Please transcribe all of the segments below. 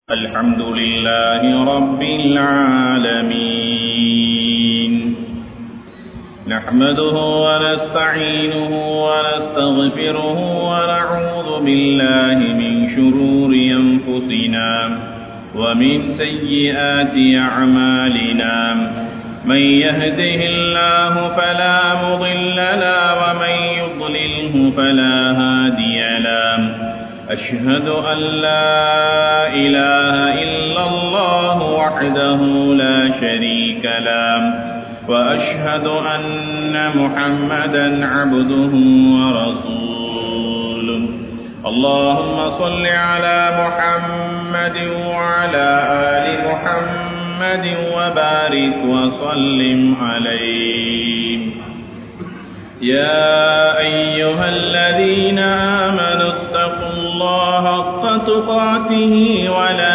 الحمد لله رب العالمين نحمده ونستعينه ونستغفره ونعوذ بالله من شرور أنفسنا ومن سيئات أعمالنا من يهده الله فلا مضل له ومن يضلله فلا هادي له أشهد أن لا إله إلا الله وحده لا شريك له وأشهد أن محمدا عبده ورسوله اللهم صل على محمد وعلى آل محمد وبارك وسلم عليه يا أيها الذين آمنوا اتقوا الله حق تقاته ولا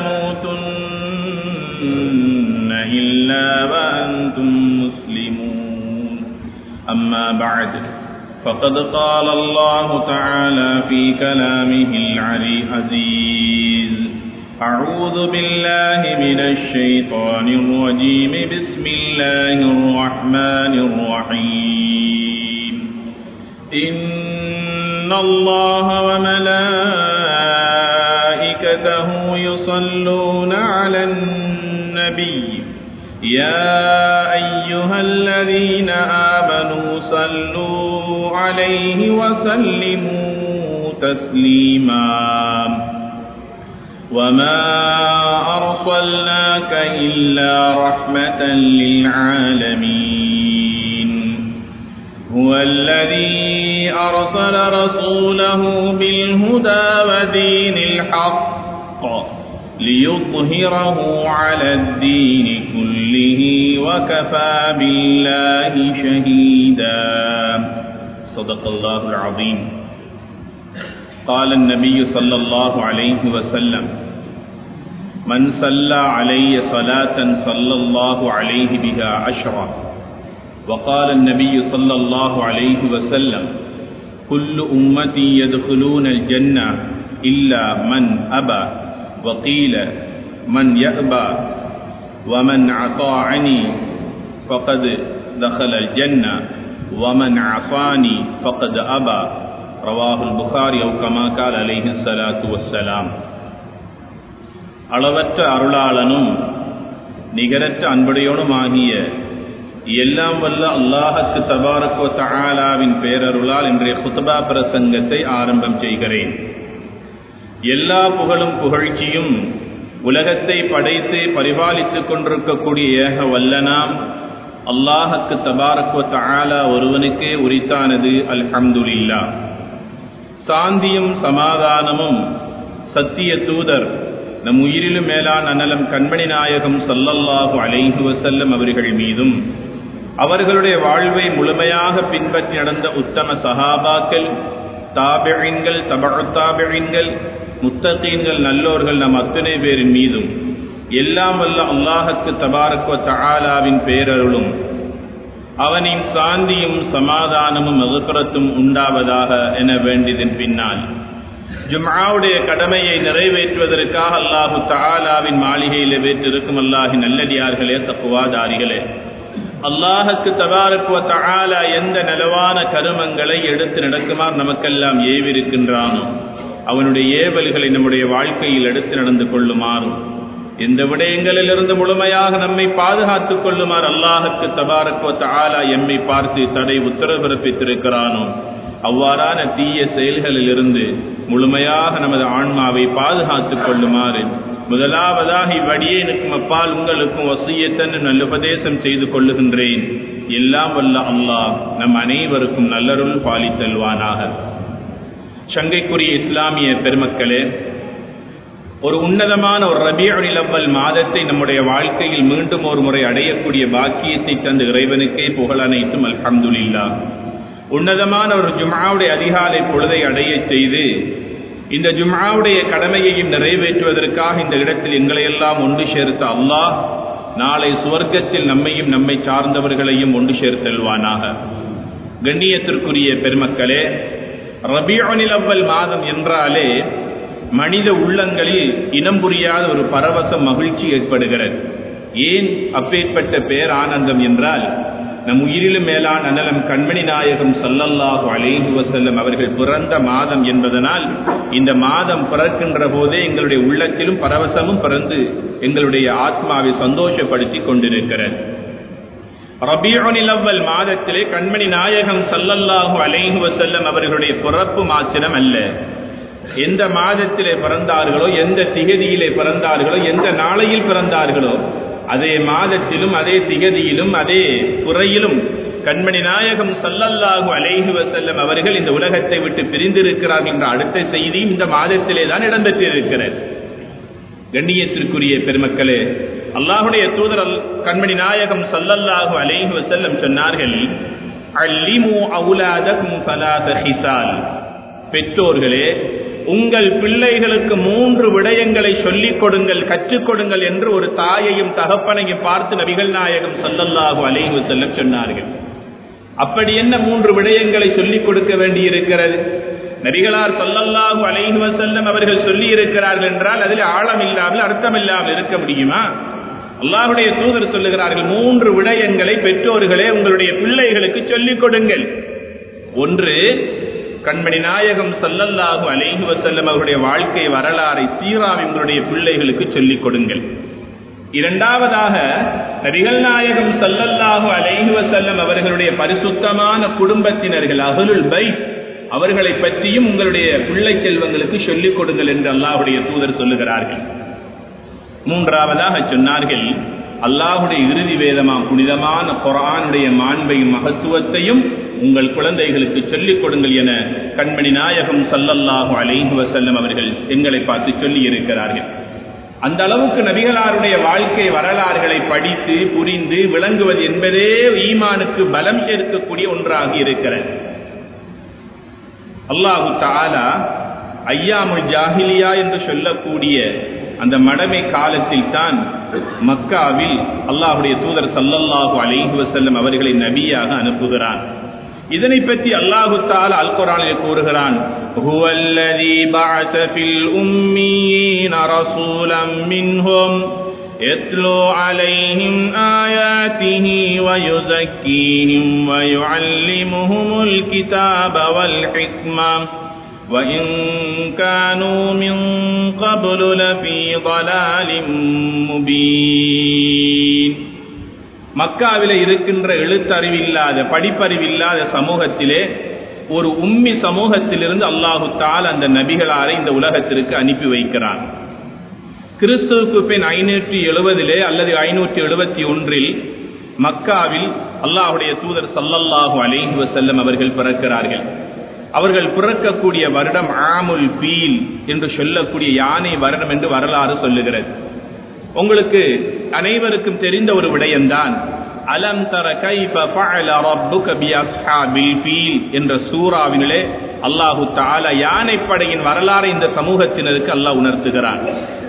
تموتن إلا وأنتم مسلمون أما بعد فقد قال الله تعالى في كلامه العزيز أعوذ بالله من الشيطان الرجيم بسم الله الرحمن الرحيم إن الله وملائكته يصلون على النبي يا أيها الذين آمنوا صلوا عليه وسلموا تسليما وما أرسلناك إلا رحمة للعالمين هو الذي أرسل رسوله بالهدى ودين الحق ليظهره على الدين كله وكفى بالله شهيدا صدق الله العظيم قال النبي صلى الله عليه وسلم من صلى علي صلاة صلى الله عليه بها عشرا وقال النبي صلى الله عليه وسلم كل أمتي يدخلون الجنة إلا من أبى وقيل من يأبى ومن أطاعني فقد دخل الجنة ومن عصاني فقد أبى رواه البخاري أو كما قال عليه الصلاة والسلام அளவற்ற அருளாளனும் நிகரற்ற அன்புடையோனுமாகிய எல்லாம் வல்ல அல்லாஹ்வுக்கு தபாரக வ தஆலாவின் பேரருளால் இன்றைய குத்பா பிரசங்கத்தை ஆரம்பம் செய்கிறேன். எல்லா புகழும் புகழ்ச்சியும் உலகத்தை படைத்து பரிபாலித்துக் கொண்டிருக்கக்கூடிய ஏக வல்லனாம் அல்லாஹ்வுக்கு தபாரக வ தஆலா ஒருவனுக்கே உரித்தானது. அல்ஹம்துலில்லாஹ். சாந்தியும் சமாதானமும் சத்திய தூதர் நம் உயிரிலும் மேலான அனலம் கண்மணி நாயகம் ஸல்லல்லாஹு அலைஹி வஸல்லம் அவர்கள் மீதும் அவர்களுடைய வாழ்வை முழுமையாக பின்பற்றி நடந்த உத்தம சஹாபாக்கள், தாபிஈன்கள், தபஉத் தாபிஈன்கள், முத்தகீன்கள், நல்லோர்கள் நம் அத்தனை பேரின் மீதும் எல்லாம் வல்ல அல்லாஹ்வுக்கு தபாரக வ தஆலாவின் பேரருளும் அவனின் சாந்தியும் சமாதானமும் மக்ஃபிரத்தும் உண்டாவதாக என வேண்டியதன் பின்னால் ஜும்ஆவுடைய கடமையை நிறைவேற்றுவதற்காக அல்லாஹு தஆலாவின் மாளிகையிலே வீற்றிருக்கும் அல்லாஹ்வின் நல்லடியார்களே, தக்வாதாரிகளே, அல்லாஹ்வுக்கு தபாரக வ தஆலா எந்த நலவான கருமங்களை எடுத்து நடக்குமாறு நமக்கெல்லாம் ஏவிருக்கின்றானோ அவனுடைய ஏவல்களை நம்முடைய வாழ்க்கையில் எடுத்து நடந்து கொள்ளுமாறும் எந்த விடயங்களிலிருந்து முழுமையாக நம்மை பாதுகாத்துக் கொள்ளுமாறு அல்லாஹ்வுக்கு தபாரக வ தஆலா எம்மை பார்த்து தடை உத்தரவு பிறப்பித்திருக்கிறானோ அவ்வாறான தீய செயல்களிலிருந்து முழுமையாக நமது ஆன்மாவை பாதுகாத்துக் கொள்ளுமாறு முதலாவதாக இவ்வடியேனுக்கும் அப்பால் உங்களுக்கும் வசியத்தன் நல்ல உபதேசம் செய்து கொள்ளுகின்றேன். எல்லாம் வல்ல அல்லாஹ் நம் அனைவருக்கும் நல்லருள் பாலித்தல்வானாக. சங்கைக்குரிய இஸ்லாமிய பெருமக்களே, ஒரு உன்னதமான ஒரு ரபீஉல் அவ்வல் மாதத்தை நம்முடைய வாழ்க்கையில் மீண்டும் ஒரு முறை அடையக்கூடிய பாக்கியத்தை தந்த இறைவனுக்கே புகழ் அனைத்தும் அல்ஹம்துலில்லாஹ். உன்னதமான ஒரு ஜும்ஆவுடைய அதிகாலை பொழுதை அடைய செய்து இந்த ஜும்ஆவுடைய கடமையையும் நிறைவேற்றுவதற்காக இந்த இடத்தில் எங்களையெல்லாம் ஒன்று சேர்த்த அல்லாஹ் நாளை சுவர்க்கத்தில் நம்மையும் நம்மை சார்ந்தவர்களையும் ஒன்று சேர்த்தல்வானாக. கண்ணியத்திற்குரிய பெருமக்களே, ரபீஉல் அவ்வல் மாதம் என்றாலே மனித உள்ளங்களில் இனம் புரியாத ஒரு பரவசம் மகிழ்ச்சி ஏற்படுகிறது. ஏன் அப்பேற்பட்ட பேர் ஆனந்தம் என்றால், நம் உயிரிலும் மேலான அனலம் கண்மணி நாயகம் ஸல்லல்லாஹு அலைஹி வஸல்லம் அவர்கள் பிறந்த மாதம் என்பதனால் இந்த மாதம் பிறக்கின்ற போதே எங்களுடைய உள்ளத்திலும் பரவசமும் பிறந்து எங்களுடைய ஆத்மாவை சந்தோஷப்படுத்தி கொண்டிருக்கிறது. ரபீஉல் அவ்வல் மாதத்திலே கண்மணி நாயகம் ஸல்லல்லாஹு அலைஹி வஸல்லம் அவர்களுடைய பிறப்பு மாத்திரம் அல்ல, எந்த மாதத்திலே பிறந்தார்களோ, எந்த திகதியிலே பிறந்தார்களோ, எந்த நாளையில் பிறந்தார்களோ, அதே மாதத்திலும் அதே திகதியிலும் அதே துறையிலும் கண்மணி நாயகம் ஸல்லல்லாஹு அலைஹி வஸல்லம் அவர்கள் இந்த உலகத்தை விட்டு பிரிந்திருக்கிறார் என்ற அடுத்த செய்தி இந்த மாதத்திலே தான் இடம்பெற்றிருக்கிறது. கண்ணியத்திற்குரிய பெருமக்களே, அல்லாஹுடைய தூதர் கண்மணி நாயகம் ஸல்லல்லாஹு அலைஹி வஸல்லம் சொன்னார்கள், அல்லிமு அவுலாதகும் ஸலாஸ ஹிசால். பெற்றோர்களே, உங்கள் பிள்ளைகளுக்கு 3 விடயங்களை சொல்லிக் கொடுங்கள், கற்றுக் கொடுங்கள் என்று ஒரு தாயையும் தகப்பனையும் பார்த்து நபிகள் நாயகம் ஸல்லல்லாஹு அலைஹி வஸல்லம் சொன்னார்கள். அப்படி என்ன 3 விடயங்களை சொல்லிக் கொடுக்க வேண்டியிருக்கிறது? நபிகளார் ஸல்லல்லாஹு அலைஹி வஸல்லம் அவர்கள் சொல்லி இருக்கிறார்கள் என்றால் அதில் ஆழம் இல்லாமல் அர்த்தம் இல்லாமல் இருக்க முடியுமா? அல்லாஹ்வுடைய தூதர் சொல்லுகிறார்கள், 3 விடயங்களை பெற்றோர்களே உங்களுடைய பிள்ளைகளுக்கு சொல்லிக் கொடுங்கள். ஒன்று, கண்மணி நாயகம் ஸல்லல்லாஹு அலைஹி வஸல்லம் அவருடைய வாழ்க்கை வரலாறை சீராவை உங்களுடைய பிள்ளைகளுக்கு சொல்லிக் கொடுங்கள். இரண்டாவதாக, நபிகள் நாயகம் ஸல்லல்லாஹு அலைஹி வஸல்லம் அவர்களுடைய பரிசுத்தமான குடும்பத்தினர்கள் அஹ்லுல் பைத் அவர்களை பற்றியும் உங்களுடைய பிள்ளை செல்வங்களுக்கு சொல்லிக் கொடுங்கள் என்று அல்லாஹ்வுடைய தூதர் சொல்லுகிறார்கள். மூன்றாவதாக சொன்னார்கள், அல்லாஹ்வுடைய இறுதி வேதமாம் புனிதமான குர்ஆனுடைய மாண்பையும் மகத்துவத்தையும் உங்கள் குழந்தைகளுக்கு சொல்லிக் கொடுங்கள் என கண்மணி நாயகம் ஸல்லல்லாஹு அலைஹி வஸல்லம் அவர்கள் எங்களை பார்த்து சொல்லி இருக்கிறார்கள். அந்த அளவுக்கு நபிகளாருடைய வாழ்க்கை வரலாறுகளை படித்து புரிந்து விளங்குவது என்பதே ஈமானுக்கு பலம் சேர்க்கக்கூடிய ஒன்றாக இருக்கிறது. அல்லாஹு தஆலா ஐயாமுல் ஜாஹிலியா என்று சொல்லக்கூடிய அந்த மடமை காலத்தில் தான் மக்காவில் அல்லாஹ்வுடைய தூதர் ஸல்லல்லாஹு அலைஹி வஸல்லம் அவர்களை நபியாக அனுப்புகிறான். இதனை பற்றி அல்லாஹு தஆலா அல் குர்ஆனில் கூறுகிறான், ஹுவல்லதீ பஅஸ ஃபில் உம்மீன ரசூலம் மின்ஹும் யத்லூ அலைஹிம் ஆயாத்திஹி வயுஸக்கீஹிம் வயுஅல்லிமுஹுமுல் கிதாப வல் ஹிக்மா وَإِن كَانُوا مِن قَبْلُ لَفِي ضَلَالٍ مُبِينٍ. மக்காவிலே இருக்கின்ற எழுத்தறிவில்லாத படிப்பறிவில்லாத சமூகத்திலே ஒரு உம்மி சமூகத்திலிருந்து அல்லாஹு தஆலா அந்த நபிகளாரை இந்த உலகத்திற்கு அனுப்பி வைக்கிறான். கிறிஸ்துவுக்கு பின் 570 அல்லது 571 மக்காவில் அல்லாஹ்வுடைய தூதர் ஸல்லல்லாஹு அலைஹி வஸல்லம் அவர்கள் பிறக்கிறார்கள். அவர்கள் பிறக்கக்கூடிய வருடம் ஆமுல் ஃபீல் என்று சொல்லக்கூடிய யானை வருடம் என்று வரலாறு சொல்லுகிறது. உங்களுக்கு அனைவருக்கும் தெரிந்த ஒரு விடயம்தான், அலம் தர கைஃப ஃபஅல ரப்புக பி அஸ்ஹாபில் ஃபீல் என்ற சூராவிலே அல்லாஹு தஆலா யானைப்படையின் வரலாறை இந்த சமூகத்தினருக்கு அல்லாஹ் உணர்த்துகிறான்.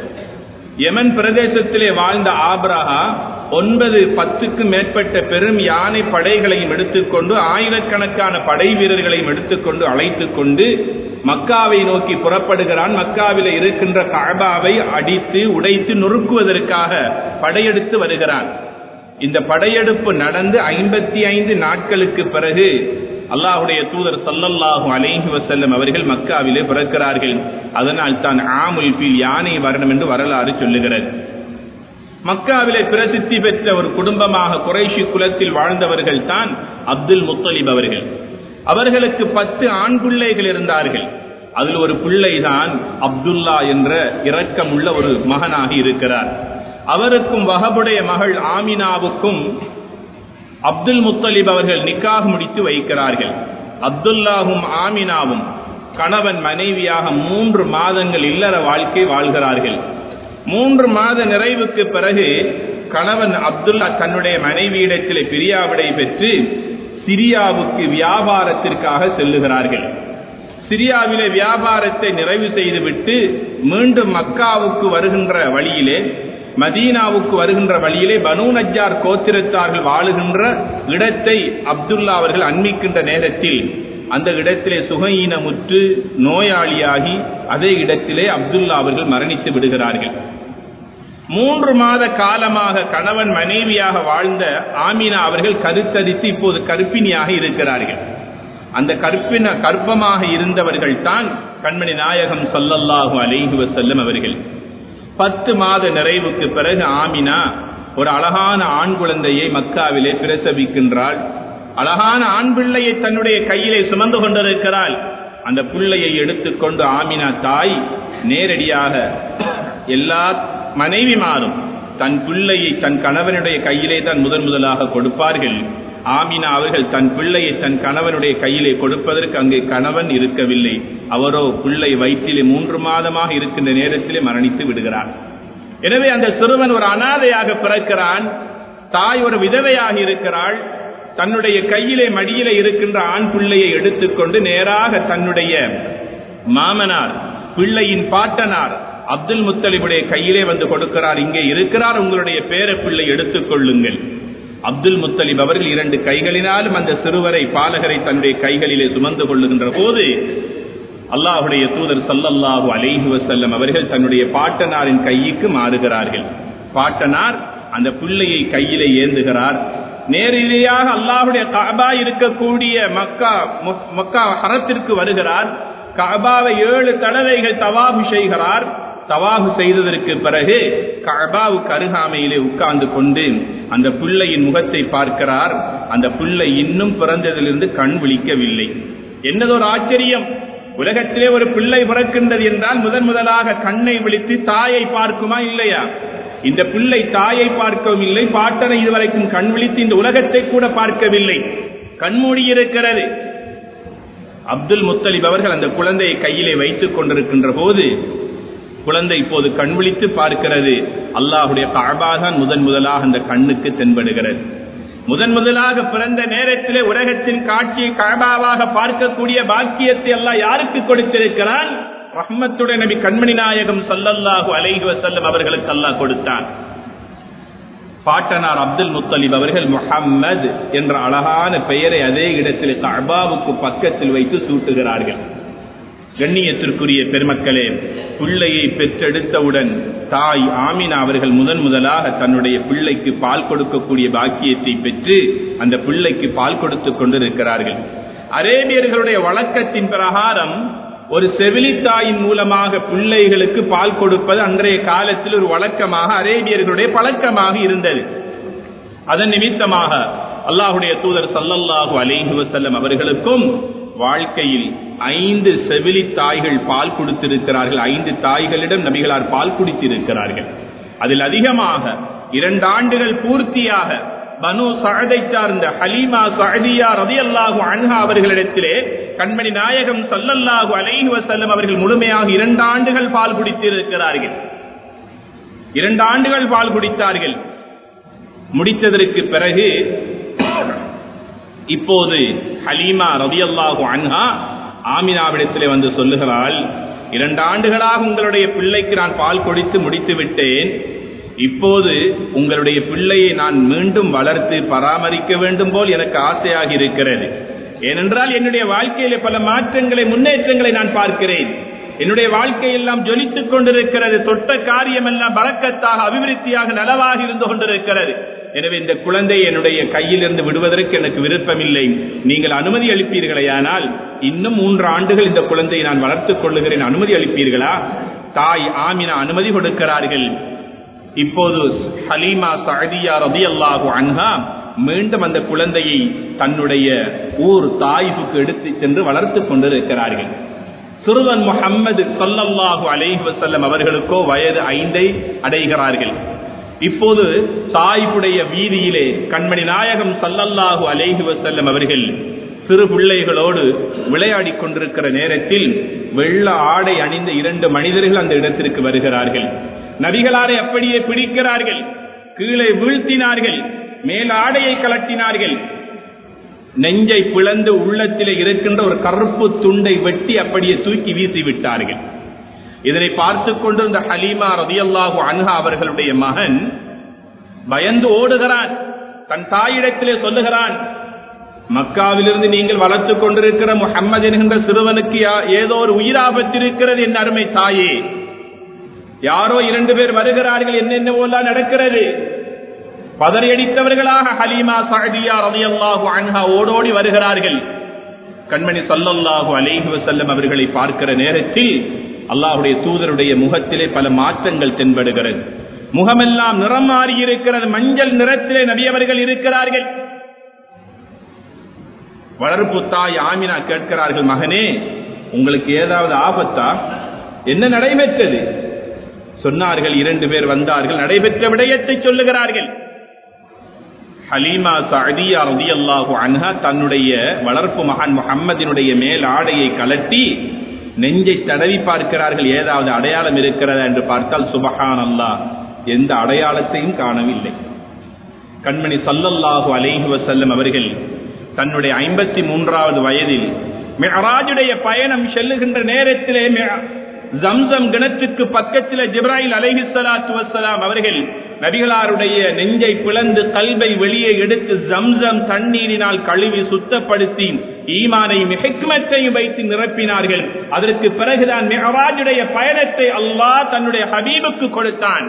யமன் பிரதேசத்திலே வாழ்ந்த ஆபிரஹா 9-10க்கும் மேற்பட்ட பெரும் யானை படைகளையும் எடுத்துக்கொண்டு ஆயிரக்கணக்கான படை வீரர்களையும் எடுத்துக்கொண்டு அழைத்துக் கொண்டு மக்காவை நோக்கி புறப்படுகிறான். மக்காவில் இருக்கின்ற கஅபாவை அடித்து உடைத்து நொறுக்குவதற்காக படையெடுத்து வருகிறான். இந்த படையெடுப்பு நடந்து 55 நாட்களுக்கு பிறகு அல்லாஹ்வுடைய தூதர் ஸல்லல்லாஹு அலைஹி வஸல்லம் அவர்கள் மக்காவிலே பிறக்கிறார்கள். அதனால் தான் ஆமுல் ஃபீல் யானை வருடம் என்று வரலாறு சொல்லுகிறது. மக்காவிலே பிரசித்தி பெற்ற ஒரு குடும்பமாக குறைஷி குலத்தில் வாழ்ந்தவர்கள் தான் அப்துல் முத்தலிப் அவர்கள். அவர்களுக்கு 10 ஆண் பிள்ளைகள் இருந்தார்கள். அதில் ஒரு பிள்ளைதான் அப்துல்லா என்ற இரக்கமுள்ள ஒரு மகனாக இருக்கிறார். அவருக்கும் வஹபுடைய மகள் ஆமினாவுக்கும் அப்துல் முத்தலிப் அவர்கள் நிக்காஹ் முடித்து வைக்கிறார்கள். அப்துல்லாவும் ஆமினாவும் கணவன் மனைவியாக 3 மாதங்கள் இல்லற வாழ்க்கை வாழ்கிறார்கள். 3 மாத நிறைவுக்கு பிறகு கணவன் அப்துல்லா தன்னுடைய மனைவியிடத்திலே பிரியாவிடை பெற்று சிரியாவுக்கு வியாபாரத்திற்காக செல்லுகிறார்கள். சிரியாவிலே வியாபாரத்தை நிறைவு செய்துவிட்டு மீண்டும் மக்காவுக்கு வருகின்ற வழியிலே, மதீனாவுக்கு வருகின்ற வழியிலே பனூ நஜ்ஜார் கோத்திரத்தார்கள் வாழுகின்ற இடத்தை அப்துல்லா அவர்கள் அண்மிக்கின்ற நேரத்தில் அந்த இடத்திலே சுகஈனமுற்று நோயாளியாகி அதே இடத்திலே அப்துல்லா அவர்கள் மரணித்து விடுகிறார்கள். 3 மாத காலமாக கணவன் மனைவியாக வாழ்ந்த ஆமினா அவர்கள் கருத்தரித்து இப்போது கர்ப்பிணியாக இருக்கிறார்கள். அந்த கர்ப்பமாக இருந்தவர்கள் தான் கண்மணி நாயகம் ஸல்லல்லாஹு அலைஹி வஸல்லம் அவர்கள். 10 மாத நிறைவுக்கு பிறகு ஆமினா ஒரு அழகான ஆண் குழந்தையை மக்காவிலே பிரசவிக்கின்றாள். அழகான ஆண் பிள்ளையை தன்னுடைய கையிலே சுமந்து கொண்டிருக்கிறாள். அந்த பிள்ளையை எடுத்துக்கொண்டு ஆமினா தாய் நேரடியாக எல்லா மனைவிமாரும் தன் பிள்ளையை தன் கணவனுடைய கையிலே தான் முதலாக கொடுப்பார்கள். ஆமினா அவர்கள் தன் பிள்ளையை தன் கணவனுடைய கையிலே கொடுப்பதற்கு அங்கே கணவன் இருக்கவில்லை. அவரோ பிள்ளை வயிற்றிலே 3 மாதமாக இருக்கின்ற நேரத்திலே மரணித்து விடுகிறார். எனவே அந்த சிறுவன் ஒரு அனாதையாக பிறக்கிறான். தாய் ஒரு விதவையாக இருக்கிறாள். தன்னுடைய கையிலே மடியிலே இருக்கின்ற ஆண் பிள்ளையை எடுத்துக்கொண்டு நேராக தன்னுடைய மாமனார் பிள்ளையின் பாட்டனார் அப்துல் முத்தலிபுடைய கையிலே வந்து கொடுக்கிறார். இங்கே இருக்கிறார், உங்களுடைய பேர பிள்ளை எடுத்துக்கொள்ளுங்கள். அப்துல் முத்தலிப் அவர்கள் 2 கைகளினாலும் அந்த சிறுவரை பாலகரை தன்னுடைய கைகளிலே சுமந்து கொள்ளுகின்ற போது அல்லாஹுடைய தூதர் ஸல்லல்லாஹு அலைஹி வஸல்லம் அவர்கள் தன்னுடைய பாட்டனாரின் கைக்கு மாறுகிறார்கள். பாட்டனார் அந்த பிள்ளையை கையிலே ஏந்துகிறார். நேரடியாக அல்லாஹுடைய கஅபா இருக்கக்கூடிய மக்கா ஹரத்திற்கு வருகிறார். கஅபாவை 7 தடவைகள் தவாஃப் செய்கிறார். தவாஃப் செய்ததற்கு பிறகு கஅபாவுக்கு அருகாமையிலே உட்கார்ந்து கொண்டு அந்த பிள்ளையின் முகத்தை பார்க்கிறார். அந்த பிள்ளை இன்னும் பிறந்ததிலிருந்து கண் விழிக்கவில்லை. என்னதொரு ஆச்சரியம்! உலகத்திலே ஒரு பிள்ளை பிறக்கின்றது என்றால் முதலாக கண்ணை விழித்து தாயை பார்க்குமா இல்லையா? இந்த பிள்ளை தாயை பார்க்கவும் இல்லை, பாட்டனை இதுவரைக்கும் கண் விழித்து இந்த உலகத்தை கூட பார்க்கவில்லை, கண்மூடி இருக்கிறது. அப்துல் முத்தலிப் அவர்கள் அந்த குழந்தையை கையிலே வைத்துக் கொண்டிருக்கின்ற போது குழந்தை இப்போது கண் விழித்து பார்க்கிறது. அல்லாஹுடைய கஅபா தான் முதலாக அந்த கண்ணுக்கு தென்படுகிறது. முதலாக பிறந்த நேரத்திலே உலகத்தின் காட்சியை கஅபாவாக பார்க்கக்கூடிய பாக்கியத்தை அல்லாஹ் யாருக்கு கொடுத்திருக்கிறான்? ரஹ்மத்துடைய நபி கண்மணி நாயகம் ஸல்லல்லாஹு அலைஹி வஸல்லம் அவர்களுக்கு அல்லாஹ் கொடுத்தான். பாட்டனார் அப்துல் முத்தலிப் அவர்கள் முஹம்மது என்ற அழகான பெயரை அதே இடத்தில் கஅபாவுக்கு பக்கத்தில் வைத்து சூட்டுகிறார்கள். கண்ணியத்திற்குரிய பெருமக்களே, பிள்ளையை பெற்றெடுத்தவுடன் தாய் ஆமினா அவர்கள் முதலாக தன்னுடைய பிள்ளைக்கு பால் கொடுக்கக்கூடிய பாக்கியத்தை பெற்று அந்த பிள்ளைக்கு பால் கொடுத்துக் கொண்டிருக்கிறார்கள். அரேபியர்களுடைய வழக்கத்தின் பிரகாரம் ஒரு செவிலித்தாயின் மூலமாக பிள்ளைகளுக்கு பால் கொடுப்பது அன்றைய காலத்தில் ஒரு வழக்கமாக அரேபியர்களுடைய பழக்கமாக இருந்தது. அதன் நிமித்தமாக அல்லாஹுடைய தூதர் ஸல்லல்லாஹு அலைஹி வஸல்லம் அவர்களுக்கும் வாழ்க்கையில் 5 செவிலி தாய்கள் பால் கொடுத்திருக்கிறார்கள். 5 தாய்களிடம் நபிகளார் பால் குடித்திருக்கிறார்கள். அதில் அதிகமாக 2 ஆண்டுகள் பூர்த்தியாக பனு சஅதை சார்ந்த ஹலீமா சஅதியா ரலியல்லாஹு அன்ஹா அவர்களிடத்திலே கண்மணி நாயகம் ஸல்லல்லாஹு அலைஹி வஸல்லம் அவர்கள் முழுமையாக 2 ஆண்டுகள் பால் குடித்திருக்கிறார்கள். 2 ஆண்டுகள் பால் குடித்தார்கள். முடித்ததற்கு பிறகு இப்போது ஹலீமா ரலியல்லாஹு அன்ஹா ஆமினாவிடத்திலே வந்து சொல்லுகிறாள், 2 ஆண்டுகளாக உங்களுடைய பிள்ளைக்கு நான் பால் கொடுத்து முடித்து விட்டேன். இப்போது உங்களுடைய பிள்ளையை நான் மீண்டும் வளர்த்து பராமரிக்க வேண்டும் போல் எனக்கு ஆசையாக இருக்கிறது. ஏனென்றால் என்னுடைய வாழ்க்கையிலே பல மாற்றங்களை முன்னேற்றங்களை நான் பார்க்கிறேன். என்னுடைய வாழ்க்கையெல்லாம் ஜொலித்துக் கொண்டிருக்கிறது. தொட்ட காரியம் எல்லாம் பரக்கத்தாக அபிவிருத்தியாக நலவாக இருந்து கொண்டிருக்கிறது. எனவே இந்த குழந்தையை என்னுடைய கையிலிருந்து விடுவதற்கு எனக்கு விருப்பமில்லை. நீங்கள் அனுமதி அளிப்பீர்களேயானால் இன்னும் 3 ஆண்டுகள் இந்த குழந்தையை நான் வளர்த்துக் கொள்ளுகிறேன், அனுமதி அளிப்பீர்களா? தாய் ஆமினா அனுமதி கொடுக்கிறார்கள். இப்போது ஹலீமா சஅதியா ரலியல்லாஹு அன்ஹா மீண்டும் அந்த குழந்தையை தன்னுடைய ஊர் தாயிஃபுக்கு எடுத்து சென்று வளர்த்துக் கொண்டிருக்கிறார்கள். சிறுவன் முஹம்மது ஸல்லல்லாஹு அலைஹி வஸல்லம் அவர்களுக்கோ வயது 5 அடைகிறார்கள். இப்போது தாயிஃபுடைய வீதியிலே கண்மணி நாயகம் ஸல்லல்லாஹு அலைஹி வஸல்லம் அவர்கள் சிறு பிள்ளைகளோடு விளையாடிக் கொண்டிருக்கிற நேரத்தில் வெள்ள ஆடை அணிந்த 2 மனிதர்கள் அந்த இடத்திற்கு வருகிறார்கள். நபிகளாரை அப்படியே பிடிக்கிறார்கள், கீழே வீழ்த்தினார்கள், மேல் ஆடையை கலட்டினார்கள், நெஞ்சை பிளந்து உள்ளத்திலே இருக்கின்ற ஒரு கருப்பு துண்டை வெட்டி அப்படியே தூக்கி வீசிவிட்டார்கள். இதனை பார்த்துக் கொண்டிருந்த ஹலீமா ரலியல்லாஹு அன்ஹா அவர்களுடைய மகன் பயந்து ஓடுகிறான். தன் தாயிடத்திலே சொல்லுகிறான், மக்காவிலிருந்து நீங்கள் வளர்த்துக் கொண்டிருக்கிற முஹம்மது என்கின்ற சிறுவனுக்கு ஏதோ ஒரு உயிராபத்து இருக்கிறது என் அருமை தாயே. யாரோ 2 பேர் வருகிறார்கள், என்னென்னவோலாம் நடக்கிறது. பதறியடித்தவர்களாக ஹலீமா சஅதியா ரலியல்லாஹு அன்ஹா ஓடோடி வருகிறார்கள். கண்மணி ஸல்லல்லாஹு அலைஹி வஸல்லம் அவர்களை பார்க்கிற நேரத்தில் அல்லாஹ்வுடைய தூதருடைய முகத்திலே பல மாற்றங்கள் தென்படுகிறது. முகமெல்லாம் நிறம் மாறி இருக்கிறது. மஞ்சள் நிறத்திலே நபி அவர்கள் இருக்கிறார்கள். வளர்ப்பு தாய் ஆமினா கேட்கிறார்கள், மகனே உங்களுக்கு ஏதாவது ஆபத்தா? என்ன நடைபெற்றது? சொன்னார்கள், 2 பேர் வந்தார்கள். நடைபெற்ற விடயத்தை சொல்லுகிறார்கள். ஹலீமா சஅதியா ரலியல்லாஹு அன்ஹா தன்னுடைய வளர்ப்பு மகன் முஹம்மதினுடைய மேல் ஆடையை கலட்டி நெஞ்சை தடவி பார்க்கிறார்கள், ஏதாவது அடையாளம் இருக்கிறதா என்று பார்த்தால் சுப்ஹானல்லாஹ், எந்த அடையாளத்தையும் காணவில்லை. கண்மணி ஸல்லல்லாஹு அலைஹி வஸல்லம் அவர்கள் தன்னுடைய 53வது வயதில் மிஅராஜுடைய பயணம் செல்லுகின்ற நேரத்திலே ஜம்சம் கிணற்றுக்கு பக்கத்தில் ஜிப்ராயில் அலைஹிஸ்ஸலாத்து வஸ்ஸலாம் அவர்கள் நபிகளாருடைய நெஞ்சை பிளந்து கல்வை வெளியே எடுத்து ஜம்சம் தண்ணீரினால் கழுவி சுத்தப்படுத்தி ஈமானையும் ஹிக்மத்தையும் வைத்து நிரப்பினார்கள். அதற்கு பிறகுதான் மிஅராஜுடைய பயணத்தை அல்லாஹ் தன்னுடைய ஹபீபுக்கு கொடுத்தான்.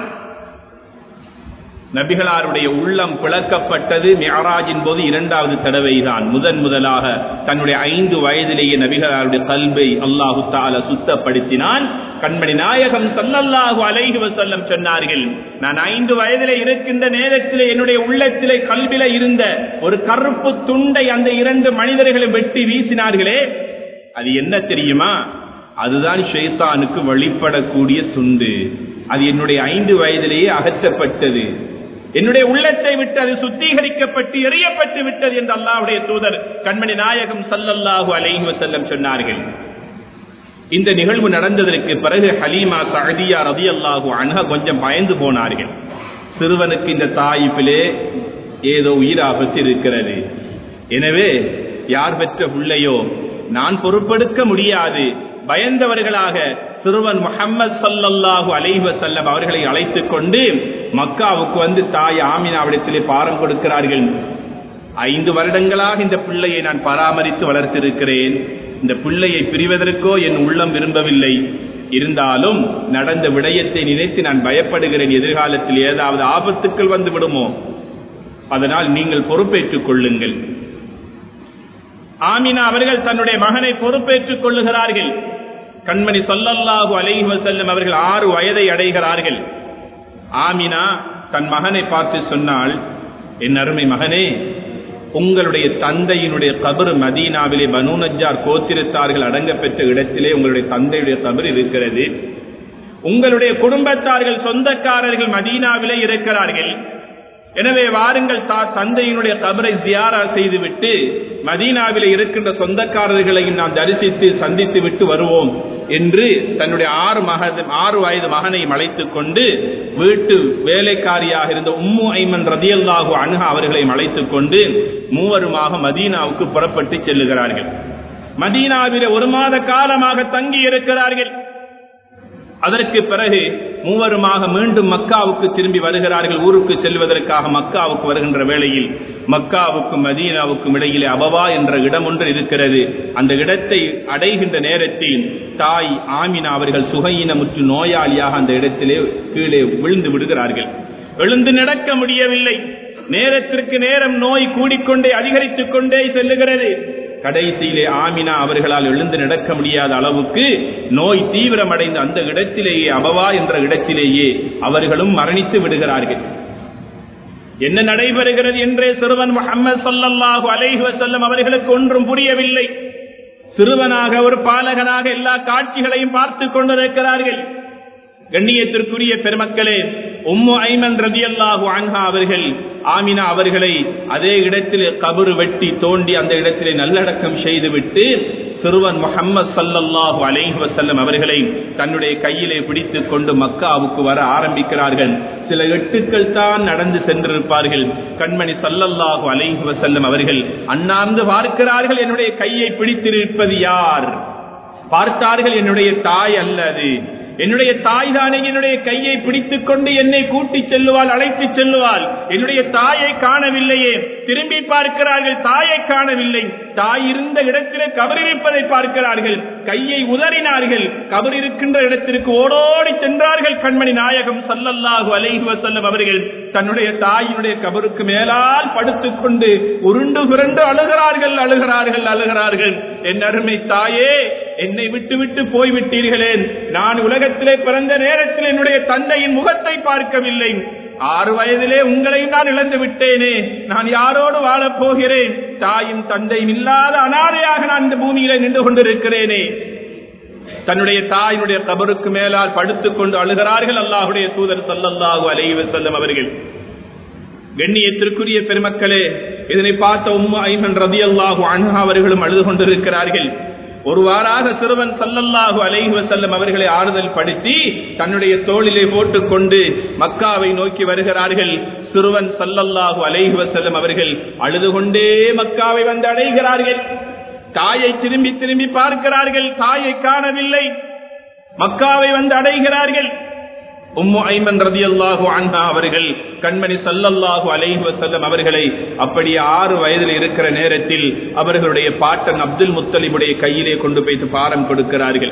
நபிகளாருடைய உள்ளம் பிளக்கப்பட்டது மிஅராஜின் போது 2வது தடவை தான். முதலாக தன்னுடைய 5 வயதிலேயே நபிகளாருடைய கல்வை அல்லாஹு தஆலா சுத்தப்படுத்தினான். கண்மணி நாயகம் ஸல்லல்லாஹு அலைஹி வஸல்லம் சொன்னார்கள், நான் 5 வயதிலே இருக்கின்ற நேரத்திலே என்னுடைய உள்ளத்திலே கல்விலே இருந்த ஒரு கருப்பு துண்டை அந்த 2 மனிதர்களும் வெட்டி வீசினார்களே, அது என்ன தெரியுமா? அதுதான் ஷைத்தானுக்கு வழிபடக்கூடிய துண்டு. அது என்னுடைய 5 வயதிலேயே அகற்றப்பட்டது. என்னுடைய உள்ளத்தை விட்டு அது சுத்திகரிக்கப்பட்டு எறியப்பட்டு விட்டது என்று அல்லாஹ்வுடைய தூதர் கண்மணி நாயகம் ஸல்லல்லாஹு அலைஹி வஸல்லம் சொன்னார்கள். இந்த நிகழ்வு நடந்ததற்கு பிறகு ஹலீமா சஅதியா ரலியல்லாஹு அன்ஹா கொஞ்சம் பயந்து போனார்கள். சிறுவனுக்கு இந்த தாயிப்பிலே ஏதோ உயிராபத்து இருக்கிறது, எனவே யார் பெற்ற பிள்ளையோ நான் பொறுப்பெடுக்க முடியாது. பயந்தவர்களாக சிறுவன் முஹம்மது ஸல்லல்லாஹு அலைஹி வஸல்லம் அவர்களை அழைத்துக் கொண்டு மக்காவுக்கு வந்து தாய் ஆமினாவிடத்திலே பாரம் கொடுக்கிறார்கள். 5 வருடங்களாக இந்த பிள்ளையை நான் பராமரித்து வளர்த்திருக்கிறேன். இந்த பிள்ளையை பிரிவதற்கோ என் உள்ளம் விரும்பவில்லை. இருந்தாலும் நடந்த விடயத்தை நினைத்து நான் பயப்படுகிறேன், எதிர்காலத்தில் ஏதாவது ஆபத்துக்கள் வந்து விடுமோ, அதனால் நீங்கள் பொறுப்பேற்றுக் கொள்ளுங்கள். ஆமினா அவர்கள் தன்னுடைய மகனை பொறுப்பேற்றுக் கொள்ளுகிறார்கள். கண்மணி ஸல்லல்லாஹு அலைஹி வஸல்லம் அவர்கள் 6 வயதை அடைகிறார்கள். ஆமினா தன் மகனை பார்த்து சொன்னாள், என் அருமை மகனே, உங்களுடைய தந்தையினுடைய கபர் மதீனாவிலே பனூ நஜ்ஜார் கோத்திரத்தார்கள் அடங்க பெற்ற இடத்திலே உங்களுடைய தந்தையுடைய கபர் இருக்கிறது. உங்களுடைய குடும்பத்தார்கள் சொந்தக்காரர்கள் மதீனாவிலே இருக்கிறார்கள். எனவே வாருங்கள், தந்தையினுடைய கபரை ஜியாரா செய்துவிட்டு மதீனாவிலே இருக்கின்ற சொந்தக்காரர்களையும் நாம் தரிசித்து சந்தித்து விட்டு வருவோம் என்று தன்னுடைய 6 வயது மகனையும் அழைத்துக் கொண்டு வீட்டு வேலைக்காரியாக இருந்த உம்மு ஐமன் ரலியல்லாஹு அன்ஹா அவர்களையும் அழைத்துக் கொண்டு மூவருமாக மதீனாவுக்கு புறப்பட்டு செல்லுகிறார்கள். மதீனாவிலே 1 மாத காலமாக தங்கி இருக்கிறார்கள். அதற்கு பிறகு மூவருமாக மீண்டும் மக்காவுக்கு திரும்பி வருகிறார்கள். ஊருக்கு செல்வதற்காக மக்காவுக்கு வருகின்ற வேளையில் மக்காவுக்கும் மதீனாவுக்கும் இடையிலே அபவா என்ற இடம் ஒன்று இருக்கிறது. அந்த இடத்தை அடைகின்ற நேரத்தில் தாய் ஆமினா அவர்கள் சுகையினமுற்று நோயாளியாக அந்த இடத்திலே கீழே விழுந்து விடுகிறார்கள். எழுந்து நடக்க முடியவில்லை. நேரத்திற்கு நேரம் நோய் கூடிக்கொண்டே அதிகரித்துக் கொண்டே செல்லுகிறது. கடைசியிலே ஆமினா அவர்களால் எழுந்து நடக்க முடியாத அளவுக்கு நோய் தீவிரமடைந்த அந்த இடத்திலேயே அபவா என்ற இடத்திலேயே அவர்களும் மரணித்து விடுகிறார்கள். என்ன நடைபெறுகிறது என்றே சிறுவன் முஹம்மது ஸல்லல்லாஹு அலைஹி வஸல்லம் அவர்களுக்கு ஒன்றும் புரியவில்லை. சிறுவனாக ஒரு பாலகனாக எல்லா காட்சிகளையும் பார்த்து கொண்டிருக்கிறார்கள். கண்ணியத்திற்குரிய பெருமக்களே, உம்மு ஐமன் ரலியல்லாஹு அன்ஹா அவர்கள் ஆமினா அவர்களை அதே இடத்திலே கபர் வெட்டி தோண்டி அந்த இடத்திலே நல்லடக்கம் செய்துவிட்டு சிறுவன் முஹம்மது ஸல்லல்லாஹு அலைஹி வஸல்லம் அவர்களை தன்னுடைய கையிலே பிடித்துக் கொண்டு மக்காவுக்கு வர ஆரம்பிக்கிறார்கள். சில எட்டுக்கள் தான் நடந்து சென்றிருப்பார்கள். கண்மணி ஸல்லல்லாஹு அலைஹி வஸல்லம் அவர்கள் அண்ணாந்து பார்க்கிறார்கள், என்னுடைய கையை பிடித்திருப்பது யார்? பார்த்தார்கள், என்னுடைய தாய் அல்லது என்னுடைய தாய் தானே என்னுடைய கையை பிடித்துக் கொண்டு என்னை கூட்டிச் செல்லுவாள், அழைத்துச் செல்லுவாள். என்னுடைய தாயை காணவில்லையே. திரும்பி பார்க்கிறார்கள், தாயை காணவில்லை. தாய் இருந்த இடத்திலே கபர் இருப்பதை பார்க்கிறார்கள். கையை உதறினார்கள். கபர் இருக்கின்ற இடத்திற்கு ஓடோடி சென்றார்கள். கண்மணி நாயகம் ஸல்லல்லாஹு அலைஹி வஸல்லம் அவர்கள் தன்னுடைய தாயினுடைய கபருக்கு மேலால் படுத்துக் கொண்டு உருண்டு புரண்டு அழுகிறார்கள். என் அருமை தாயே, என்னை விட்டு விட்டு போய்விட்டீர்களே. நான் உலகத்திலே பிறந்த நேரத்தில் என்னுடைய தந்தையின் முகத்தை பார்க்கவில்லை. 6 வயதிலே உங்களையும் நான் இழந்து விட்டேனே. நான் யாரோடு வாழப் போகிறேன்? தாயும் தந்தையும் இல்லாத அனாதையாக நான் இந்த பூமியிலே நின்று கொண்டிருக்கிறேனே. தன்னுடைய தாயினுடைய கபருக்கு மேலால் படுத்துக் கொண்டு அழுகிறார்கள் அல்லாஹ்வுடைய தூதர் ஸல்லல்லாஹு அலைஹி வஸல்லம் அவர்கள். கண்ணியத்திற்குரிய பெருமக்களே, இதனை பார்த்த உம்மு ஐமன் ரலியல்லாஹு அன்ஹா அவர்களும் அழுது கொண்டிருக்கிறார்கள். ஒருவாறாக சிறுவன் ஸல்லல்லாஹு அலைஹி வஸல்லம் அவர்களை ஆறுதல் படுத்தி தன்னுடைய தோளிலே போட்டுக் கொண்டு மக்காவை நோக்கி வருகிறார்கள். சிறுவன் ஸல்லல்லாஹு அலைஹி வஸல்லம் அவர்கள் அழுது கொண்டே மக்காவை வந்து அடைகிறார்கள். தாயை திரும்பி திரும்பி பார்க்கிறார்கள், தாயை காணவில்லை. மக்காவை வந்து அடைகிறார்கள். உம்மு ஐமன் ரலியல்லாஹு அன்ஹா அவர்கள் கண்மணி ஸல்லல்லாஹு அலைஹி வஸல்லம் அவர்களை அப்படியே 6 வயதில் இருக்கிற நேரத்தில் அவர்களுடைய பாட்டன் அப்துல் முத்தலிபுடைய கையிலே கொண்டு போய் பாரம் கொடுக்கிறார்கள்.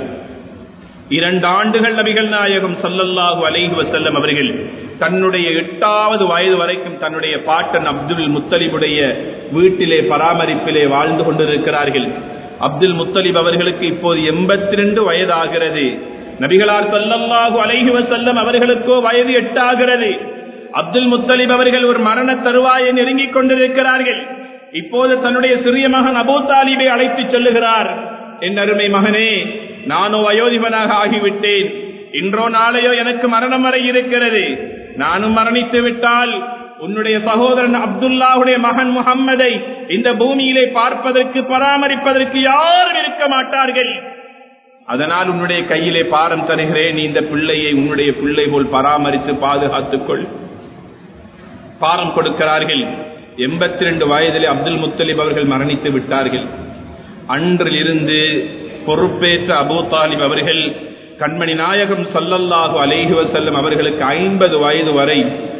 2 ஆண்டுகள் நபிகள் நாயகம் ஸல்லல்லாஹு அலைஹி வஸல்லம் அவர்கள் தன்னுடைய 8வது வயது வரைக்கும் தன்னுடைய பாட்டன் அப்துல் முத்தலிபுடைய வீட்டிலே பராமரிப்பிலே வாழ்ந்து கொண்டிருக்கிறார்கள். அப்துல் முத்தலிப் அவர்களுக்கு இப்போது 82 வயதாகிறது. நபிகளார் ஸல்லல்லாஹு அலைஹி வஸல்லம் அவர்களுக்கோ வயது 8 ஆகிறது. அப்துல் முத்தலிப் அவர்கள் ஒரு மரண தருவாயை நெருங்கிக் கொண்டிருக்கிறார்கள். இப்போது தன்னுடைய சிறிய மகன் அபூ தாலிபை அழைத்துச் செல்லுகிறார். என் அருமை மகனே, நானோ வயோதிபனாக ஆகிவிட்டேன். இன்றோ நாளையோ எனக்கு மரணம் வரை இருக்கிறது. நானும் மரணித்து விட்டால் உன்னுடைய சகோதரன் அப்துல்லாஹுடைய மகன் முஹம்மதை இந்த பூமியிலே பார்ப்பதற்கு பராமரிப்பதற்கு யாரும் இருக்க மாட்டார்கள். அதனால் உன்னுடைய கையிலே பாரம் தருகிறேன். நீ இந்த பிள்ளையை உன்னுடைய பிள்ளை போல் பராமரித்து பாதுகாத்துக்கொள். பாரம் கொடுக்கிறார்கள். 82 வயதிலே அப்துல் முத்தலிப் அவர்கள் மரணித்து விட்டார்கள். அன்றிலிருந்து பொறுப்பேற்ற அபூ தாலிப் அவர்கள் கண்மணி நாயகம் ஸல்லல்லாஹு அலைஹி வஸல்லம் அவர்களுக்கு 50 வயது வரை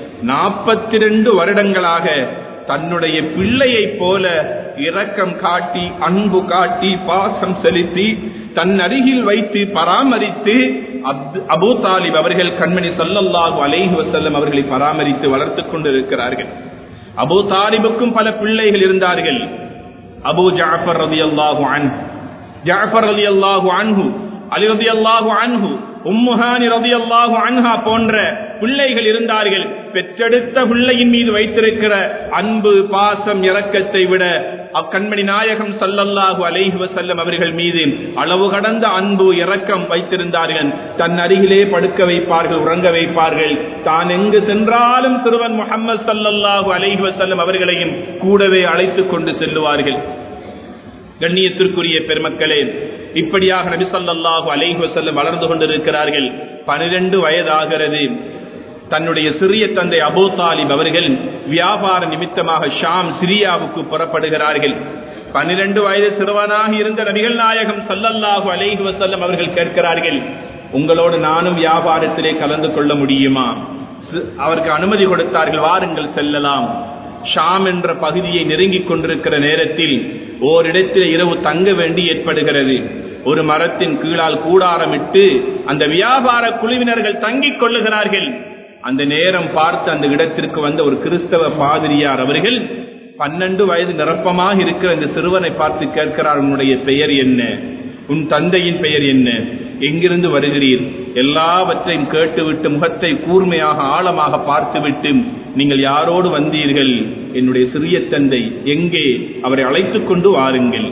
42 வருடங்களாக தன்னுடைய பிள்ளையை போல இரக்கம் காட்டி, அன்பு காட்டி, பாசம் செலுத்தி தன் அருகில் வைத்து பராமரித்து அபூ தாலிப் அவர்கள் கண்மணி ஸல்லல்லாஹு அலைஹி வஸல்லம் அவர்களை பராமரித்து வளர்த்துக் கொண்டிருக்கிறார்கள். அபூ தாலிபுக்கும் பல பிள்ளைகள் இருந்தார்கள். அபூ ஜஅஃபர் ரலியல்லாஹு அன்ஹு, ஜஅஃபர் ரலியல்லாஹு அன்ஹு, அலி ரலியல்லாஹு அன்ஹு, உம்மு ஹானி ரலியல்லாஹு அன்ஹா போன்ற பிள்ளைகள் இருந்தார்கள். பெற்றெடுத்த பிள்ளையின் மீது வைத்திருக்கிற அன்பு, பாசம், இரக்கத்தை விட அக்கண்மணி நாயகம் ஸல்லல்லாஹு அலைஹி வஸல்லம் அவர்கள் மீது அளவு கடந்த அன்பு, இரக்கம் வைத்திருந்தார்கள். தன் அருகிலே படுக்க வைப்பார்கள், உறங்க வைப்பார்கள். தான் எங்கு சென்றாலும் சிறுவன் முஹம்மது ஸல்லல்லாஹு அலைஹி வஸல்லம் அவர்களையும் கூடவே அழைத்துக் கொண்டு செல்லுவார்கள். கண்ணியத்திற்குரிய பெருமக்களே, இப்படியாக நபி ஸல்லல்லாஹு அலைஹி வஸல்லம் வளர்ந்து கொண்டிருக்கிறார்கள். 12 வயதாகிறது. தன்னுடைய சிறிய தந்தை அபூ தாலிப் அவர்கள் வியாபார நிமித்தமாக ஷாம், சிரியாவுக்கு புறப்படுகிறார்கள். 12 வயது சிறுவனாக இருந்த நபிகள் நாயகம் ஸல்லல்லாஹு அலைஹி வஸல்லம் அவர்கள் கேட்கிறார்கள், உங்களோடு நானும் வியாபாரத்திலே கலந்து கொள்ள முடியுமா? அவருக்கு அனுமதி கொடுத்தார்கள். வாருங்கள், செல்லலாம். ஷாம் என்ற பகுதியை நெருங்கிக் கொண்டிருக்கிற நேரத்தில் ஓரிடத்தில் இரவு தங்க வேண்டி ஏற்படுகிறது. ஒரு மரத்தின் கீழால் கூடாரமிட்டு அந்த வியாபார குழுவினர்கள் தங்கிக் கொள்ளுகிறார்கள். அந்த நேரம் பார்த்து அந்த இடத்திற்கு வந்த ஒரு கிறிஸ்தவ பாதிரியார் அவர்கள் 12 வயது நிரப்பமாக இருக்கிற இந்த சிறுவனை பார்த்து கேட்கிறார், உன்னுடைய பெயர் என்ன? உன் தந்தையின் பெயர் என்ன? எங்கிருந்து வருகிறீர்? எல்லாவற்றையும் கேட்டுவிட்டு முகத்தை கூர்மையாக ஆழமாக பார்த்துவிட்டு, நீங்கள் யாரோடு வந்தீர்கள்? என்னுடைய சிறிய தந்தை எங்கே? அவரை அழைத்துக் கொண்டு வாருங்கள்.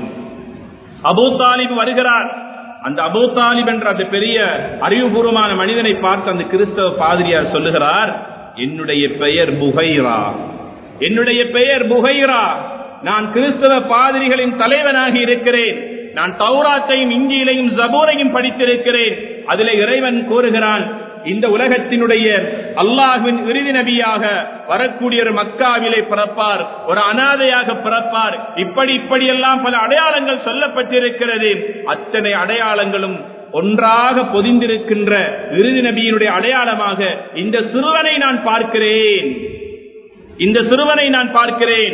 அபூ தாலிப் வருகிறார். அந்த அபூ தாலிப் என்ற அந்த பெரிய அறிவுபூர்வமான மனிதனை பார்த்து அந்த கிறிஸ்தவ பாதிரியார் சொல்லுகிறார், என்னுடைய பெயர் புகைரா, என்னுடைய பெயர் புகைரா. நான் கிறிஸ்தவ பாதிரிகளின் தலைவனாகி இருக்கிறேன். நான் தௌராத்தையும் இஞ்சியிலையும் ஜபூரையும் படித்திருக்கிறேன். அதிலே இறைவன் கூறுகிறான், இந்த உலகத்தினுடைய அல்லாஹ்வின் இறுதி நபியாக வரக்கூடிய ஒரு மக்காவிலே பிறப்பார், ஒரு அனாதையாக பிறப்பார். இப்படியெல்லாம் பல அடையாளங்கள் சொல்லப்பட்டிருக்கிறது. அத்தனை அடையாளங்களும் ஒன்றாக பொதிந்திருக்கின்ற இறுதி நபியினுடைய அடையாளமாக இந்த சிறுவனை நான் பார்க்கிறேன்.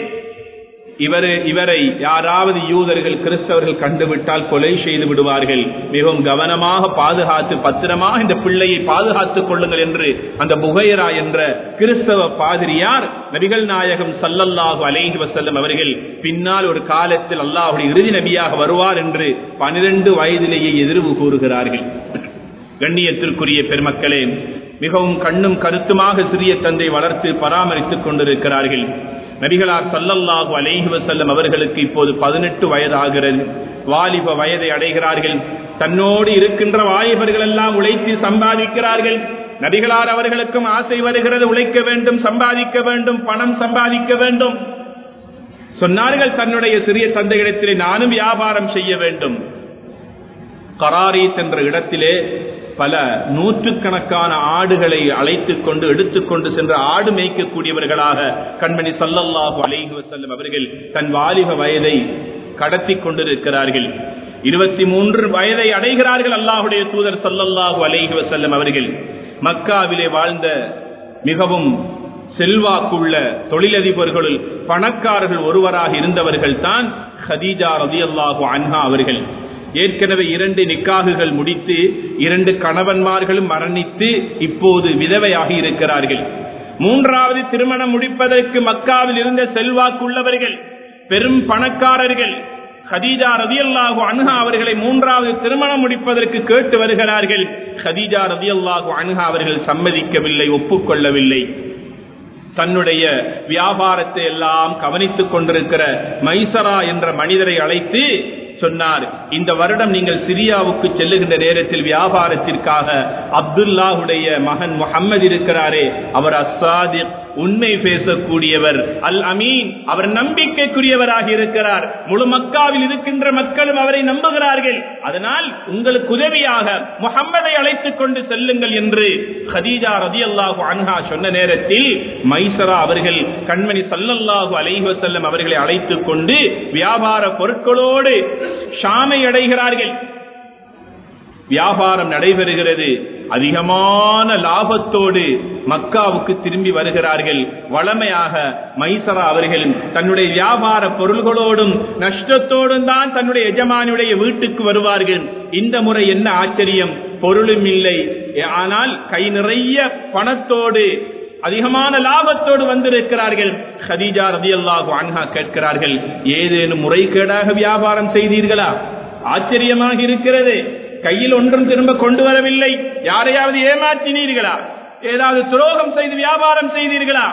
இவரை யாராவது யூதர்கள் கிறிஸ்தவர்கள் கண்டுவிட்டால் கொலை செய்து விடுவார்கள். மிகவும் கவனமாக பாதுகாத்து பத்திரமாக இந்த பிள்ளையை பாதுகாத்துக் கொள்ளுங்கள் என்று அந்த புகைரா என்ற கிறிஸ்தவ பாதிரியார் நபிகள் நாயகம் ஸல்லல்லாஹு அலைஹி வஸல்லம் அவர்கள் பின்னால் ஒரு காலத்தில் அல்லாஹ்வுடைய இறுதி நபியாக வருவார் என்று 12 வயதிலேயே எதிர்வு கூறுகிறார்கள். கண்ணியத்திற்குரிய பெருமக்களே, மிகவும் கண்ணும் கருத்துமாக சிறிய தந்தை வளர்த்து பராமரித்துக் கொண்டிருக்கிறார்கள். நபிகளார் ஸல்லல்லாஹு அலைஹி வஸல்லம் அவர்களுக்கு இப்போது 18 வயது ஆகிறது. வாலிப வயதை அடைகிறார்கள். தன்னோடு இருக்கின்ற வாலிபர்கள் எல்லாம் உழைத்து சம்பாதிக்கிறார்கள். நபிகளார் அவர்களுக்கும் ஆசை வருகிறது, உழைக்க வேண்டும், சம்பாதிக்க வேண்டும், பணம் சம்பாதிக்க வேண்டும். சொன்னார்கள் தன்னுடைய சிறிய தந்தையிடத்திலே, நானும் வியாபாரம் செய்ய வேண்டும். கராரீத் என்ற இடத்திலே பல நூற்றுக்கணக்கான ஆடுகளை அழைத்துக் கொண்டு எடுத்துக்கொண்டு சென்ற ஆடு மேய்க்கக்கூடியவர்களாக கண்மணி ஸல்லல்லாஹு அலைஹி வஸல்லம் அவர்கள் தன் வாலிப வயதை கடத்தி கொண்டிருக்கிறார்கள். 23 வயதை அடைகிறார்கள். அல்லாஹ்வுடைய தூதர் ஸல்லல்லாஹு அலைஹி வஸல்லம் அவர்கள் மக்காவிலே வாழ்ந்த மிகவும் செல்வாக்குள்ள தொழிலதிபர்களுள் பணக்காரர்கள் ஒருவராக இருந்தவர்கள் தான் ஹதீஜா ரலியல்லாஹு அன்ஹா அவர்கள். ஏற்கனவே 2 நிக்காகுகள் முடித்து 2 கணவன்மார்களும் மரணித்து இப்போது விதவையாகி இருக்கிறார்கள். 3வது திருமணம் முடிப்பதற்கு மக்காவில் இருந்த செல்வாக்குள்ளவர்கள், பெரும் பணக்காரர்கள் ஹதீஜா ரலியல்லாஹு அன்ஹா அவர்களை 3வது திருமணம் முடிப்பதற்கு கேட்டு வருகிறார்கள். ஹதீஜா ரலியல்லாஹு அன்ஹா அவர்கள் சம்மதிக்கவில்லை, ஒப்புக்கொள்ளவில்லை. தன்னுடைய வியாபாரத்தை எல்லாம் கவனித்துக் கொண்டிருக்கிற மைசரா என்ற மனிதரை அழைத்து சொன்னார், இந்த வருடம் நீங்கள் சிரியாவுக்கு செல்லுகின்ற நேரத்தில் வியாபாரத்திற்காக அப்துல்லாஹுடைய மகன் முஹம்மது இருக்கிறாரே, அவர் அஸ்ஸாதிக், உண்மை பேசக்கூடியவர், அல் அமீன், அவர் நம்பிக்கைக்குரியவராக இருக்கிறார். முழு மக்காவில் இருக்கின்ற மக்களும் அவரை நம்புகிறார்கள். அதனால் உங்களுக்கு உதவியாக முஹம்மதை அழைத்துக் கொண்டு செல்லுங்கள் என்று ஹதீஜா ரலியல்லாஹு அன்ஹா சொன்ன நேரத்தில் மைசரா அவர்கள் கண்மணி ஸல்லல்லாஹு அலைஹி வஸல்லம் அவர்களை அழைத்துக் கொண்டு வியாபார பொருட்களோடு ஷாமை அடைகிறார்கள். வியாபாரம் நடைபெறுகிறது. அதிகமான லாபத்தோடு மக்காவுக்கு திரும்பி வருகிறார்கள். வளமையாக மைசரா அவர்கள் தன்னுடைய வியாபார பொருள்களோடும் நஷ்டத்தோடும் தான் தன்னுடைய எஜமானுடைய வீட்டுக்கு வருவார்கள். இந்த முறை என்ன ஆச்சரியம், பொருளும் இல்லை, ஆனால் கை நிறைய பணத்தோடு அதிகமான லாபத்தோடு வந்திருக்கிறார்கள். ஹதீஜா ரலியல்லாஹு அன்ஹா கேட்கிறார்கள், ஏதேனும் முறைகேடாக வியாபாரம் செய்தீர்களா? ஆச்சரியமாக இருக்கிறது. கையில் ஒன்றும் திரும்ப கொண்டு வரவில்லை. யாரையாவது ஏமாற்றினீர்களா? ஏதாவது துரோகம் செய்து வியாபாரம் செய்தீர்களா?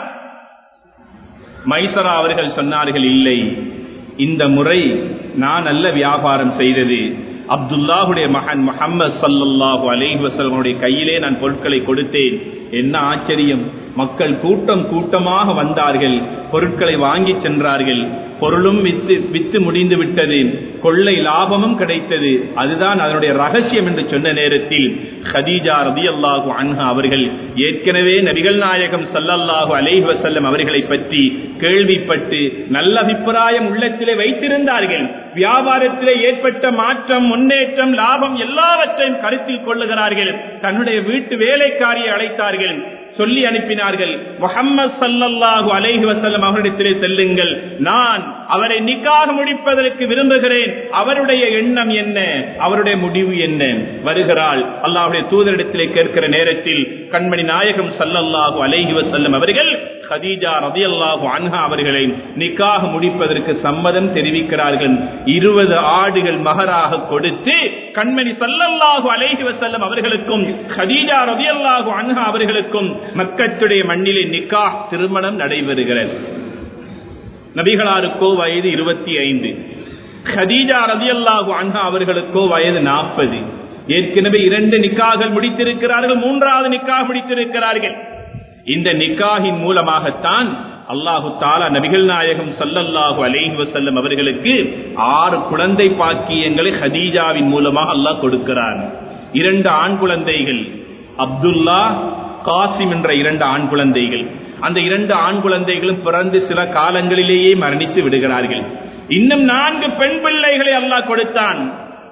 மைசரா அவர்கள் சொன்னார்கள், இல்லை, இந்த முறை நான் அல்ல வியாபாரம் செய்தது, அப்துல்லாஹுடைய மகன் முஹம்மது ஸல்லல்லாஹு அலைஹி வஸல்லம் கையிலே நான் பொருட்களை கொடுத்தேன். என்ன ஆச்சரியம், மக்கள் கூட்டம் கூட்டமாக வந்தார்கள், பொருட்களை வாங்கி சென்றார்கள். பொருளும் வித்து முடிந்து விட்டது, கொள்ளை லாபமும் கிடைத்தது. அதுதான் அதனுடைய ரகசியம் என்று சொன்ன நேரத்தில் ஹதீஜா ரலியல்லாஹு அன்ஹா அவர்கள் ஏற்கனவே நபிகள் நாயகம் ஸல்லல்லாஹு அலைஹி வஸல்லம் அவர்களை பற்றி கேள்விப்பட்டு நல்ல அபிப்பிராயம் உள்ளத்திலே வைத்திருந்தார்கள். வியாபாரத்திலே ஏற்பட்ட மாற்றம், முன்னேற்றம், லாபம் எல்லாவற்றையும் கருத்தில் கொள்ளுகிறார்கள். தன்னுடைய வீட்டு வேலைக்காரியை அழைத்தார்கள், சொல்லி அனுப்பினார்கள், முஹம்மது ஸல்லல்லாஹு அலைஹி வஸல்லம் அவரிடத்திலே செல்லுங்கள், நான் அவரை நிக்காஹ் முடிப்பதற்கு விரும்புகிறேன், அவருடைய எண்ணம் என்ன, அவருடைய முடிவு என்ன? வருகிறாள். அல்லாஹ்வுடைய தூதரிடத்திலே கேட்கிற நேரத்தில் கண்மணி நாயகம் ஸல்லல்லாஹு அலைஹி வஸல்லம் அவர்கள் ஹதீஜா ரலியல்லாஹு அன்ஹா அவர்களை நிக்காஹ் முடிப்பதற்கு சம்மதம் தெரிவிக்கிறார்கள். 20 ஆடுகள் மகராக கொடுத்து கண்மணி ஸல்லல்லாஹு அலைஹி வஸல்லம் அவர்களுக்கும் ஹதீஜா ரலியல்லாஹு அன்ஹா அவர்களுக்கும் மக்கத்துடைய மண்ணிலே நிக்காஹ் திருமணம் நடைபெறுகிறது. நபிகளாருக்கோ வயது 25, ஹதீஜா ரலியல்லாஹு அன்ஹா அவர்களுக்கோ வயது 40. ஏற்கனவே 2 நிக்காஹ்கள் முடித்திருக்கிறார்கள், 3வது நிக்காஹ் முடித்திருக்கிறார்கள். இந்த நிக்காஹின் மூலமாகத்தான் அல்லாஹு தஆலா நபிகள் நாயகம் ஸல்லல்லாஹு அலைஹி வஸல்லம் அவர்களுக்கு 6 குழந்தை பாக்கியங்களை ஹதீஜாவின் மூலமாக அல்லாஹ் கொடுக்கிறான். 2 ஆண் குழந்தைகள், அப்துல்லா, காசிம் என்ற 2 ஆண் குழந்தைகள். அந்த 2 ஆண் குழந்தைகளும் பிறந்து சில காலங்களிலேயே மரணித்து விடுகிறார்கள். இன்னும் 4 பெண் பிள்ளைகளை அல்லாஹ் கொடுத்தான்.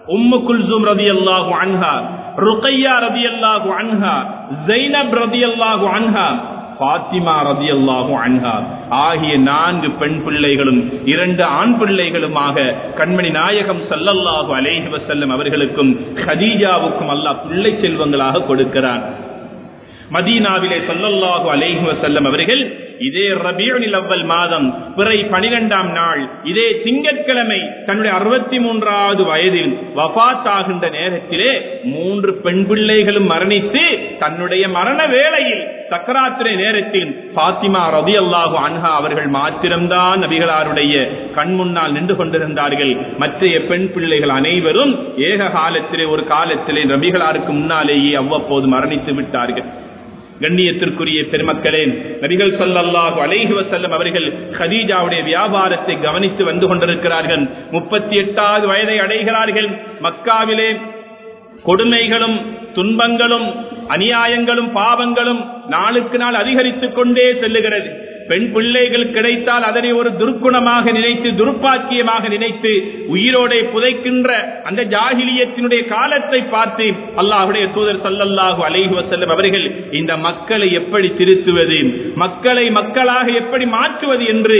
உம்மு குல்சூம் ரலியல்லாஹு அன்ஹா, ருக்கையா ரலியல்லாஹு அன்ஹா, ஸைனப் ரலியல்லாஹு அன்ஹா, ஃபாத்திமா ரலியல்லாஹு அன்ஹா ஆகிய 4 பெண் பிள்ளைகளும் 2 ஆண் பிள்ளைகளுமாக கண்மணி நாயகம் ஸல்லல்லாஹு அலைஹி வஸல்லம் அவர்களுக்கும் கதீஜாவுக்கும் அல்லாஹ் பிள்ளை செல்வங்களாக கொடுக்கிறான். மதீனாவிலே ஸல்லல்லாஹு அலைஹி வஸல்லம் அவர்கள் இதே ரபீஉல் அவ்வல் மாதம் பிறை 12ஆம் நாள் இதே திங்கட்கிழமை தன்னுடைய 63வது வயதில் வஃபாத் ஆகின்ற நேரத்திலே 3 பெண் பிள்ளைகளும் மரணித்து தன்னுடைய மரண வேளையில் சக்கராத்திரை நேரத்தில் ஃபாத்திமா ரலியல்லாஹு அன்ஹா அவர்கள் மாத்திரம்தான் நபிகளாருடைய கண் முன்னால் நின்று கொண்டிருந்தார்கள். மற்ற பெண் பிள்ளைகள் அனைவரும் ஏக காலத்திலே ஒரு காலத்திலே நபிகளாருக்கு முன்னாலேயே அவ்வப்போது மரணித்து விட்டார்கள். கண்ணியத்திற்குரிய பெருமக்களே, நபிகள் ஸல்லல்லாஹு அலைஹி வஸல்லம் அவர்கள் கதீஜாவுடைய வியாபாரத்தை கவனித்து வந்து கொண்டிருக்கிறார்கள். 38வது வயதை அடைகிறார்கள். மக்காவிலே கொடுமைகளும் துன்பங்களும் அநியாயங்களும் பாவங்களும் நாளுக்கு நாள் அதிகரித்துக் கொண்டே செல்லுகிறது. பெண் பிள்ளைகள் கிடைத்தால் அதனை ஒரு துர்க்குணமாக நினைத்து துர்ப்பாக்கியமாக நினைத்து உயிரோடே புதைக்கின்ற அந்த ஜாஹிலியத்தினுடைய காலத்தை பார்த்து அல்லாஹ்வுடைய தூதர் ஸல்லல்லாஹு அலைஹி வஸல்லம் அவர்கள் இந்த மக்களை எப்படி திருத்துவது, மக்களை மக்களாக எப்படி மாற்றுவது என்று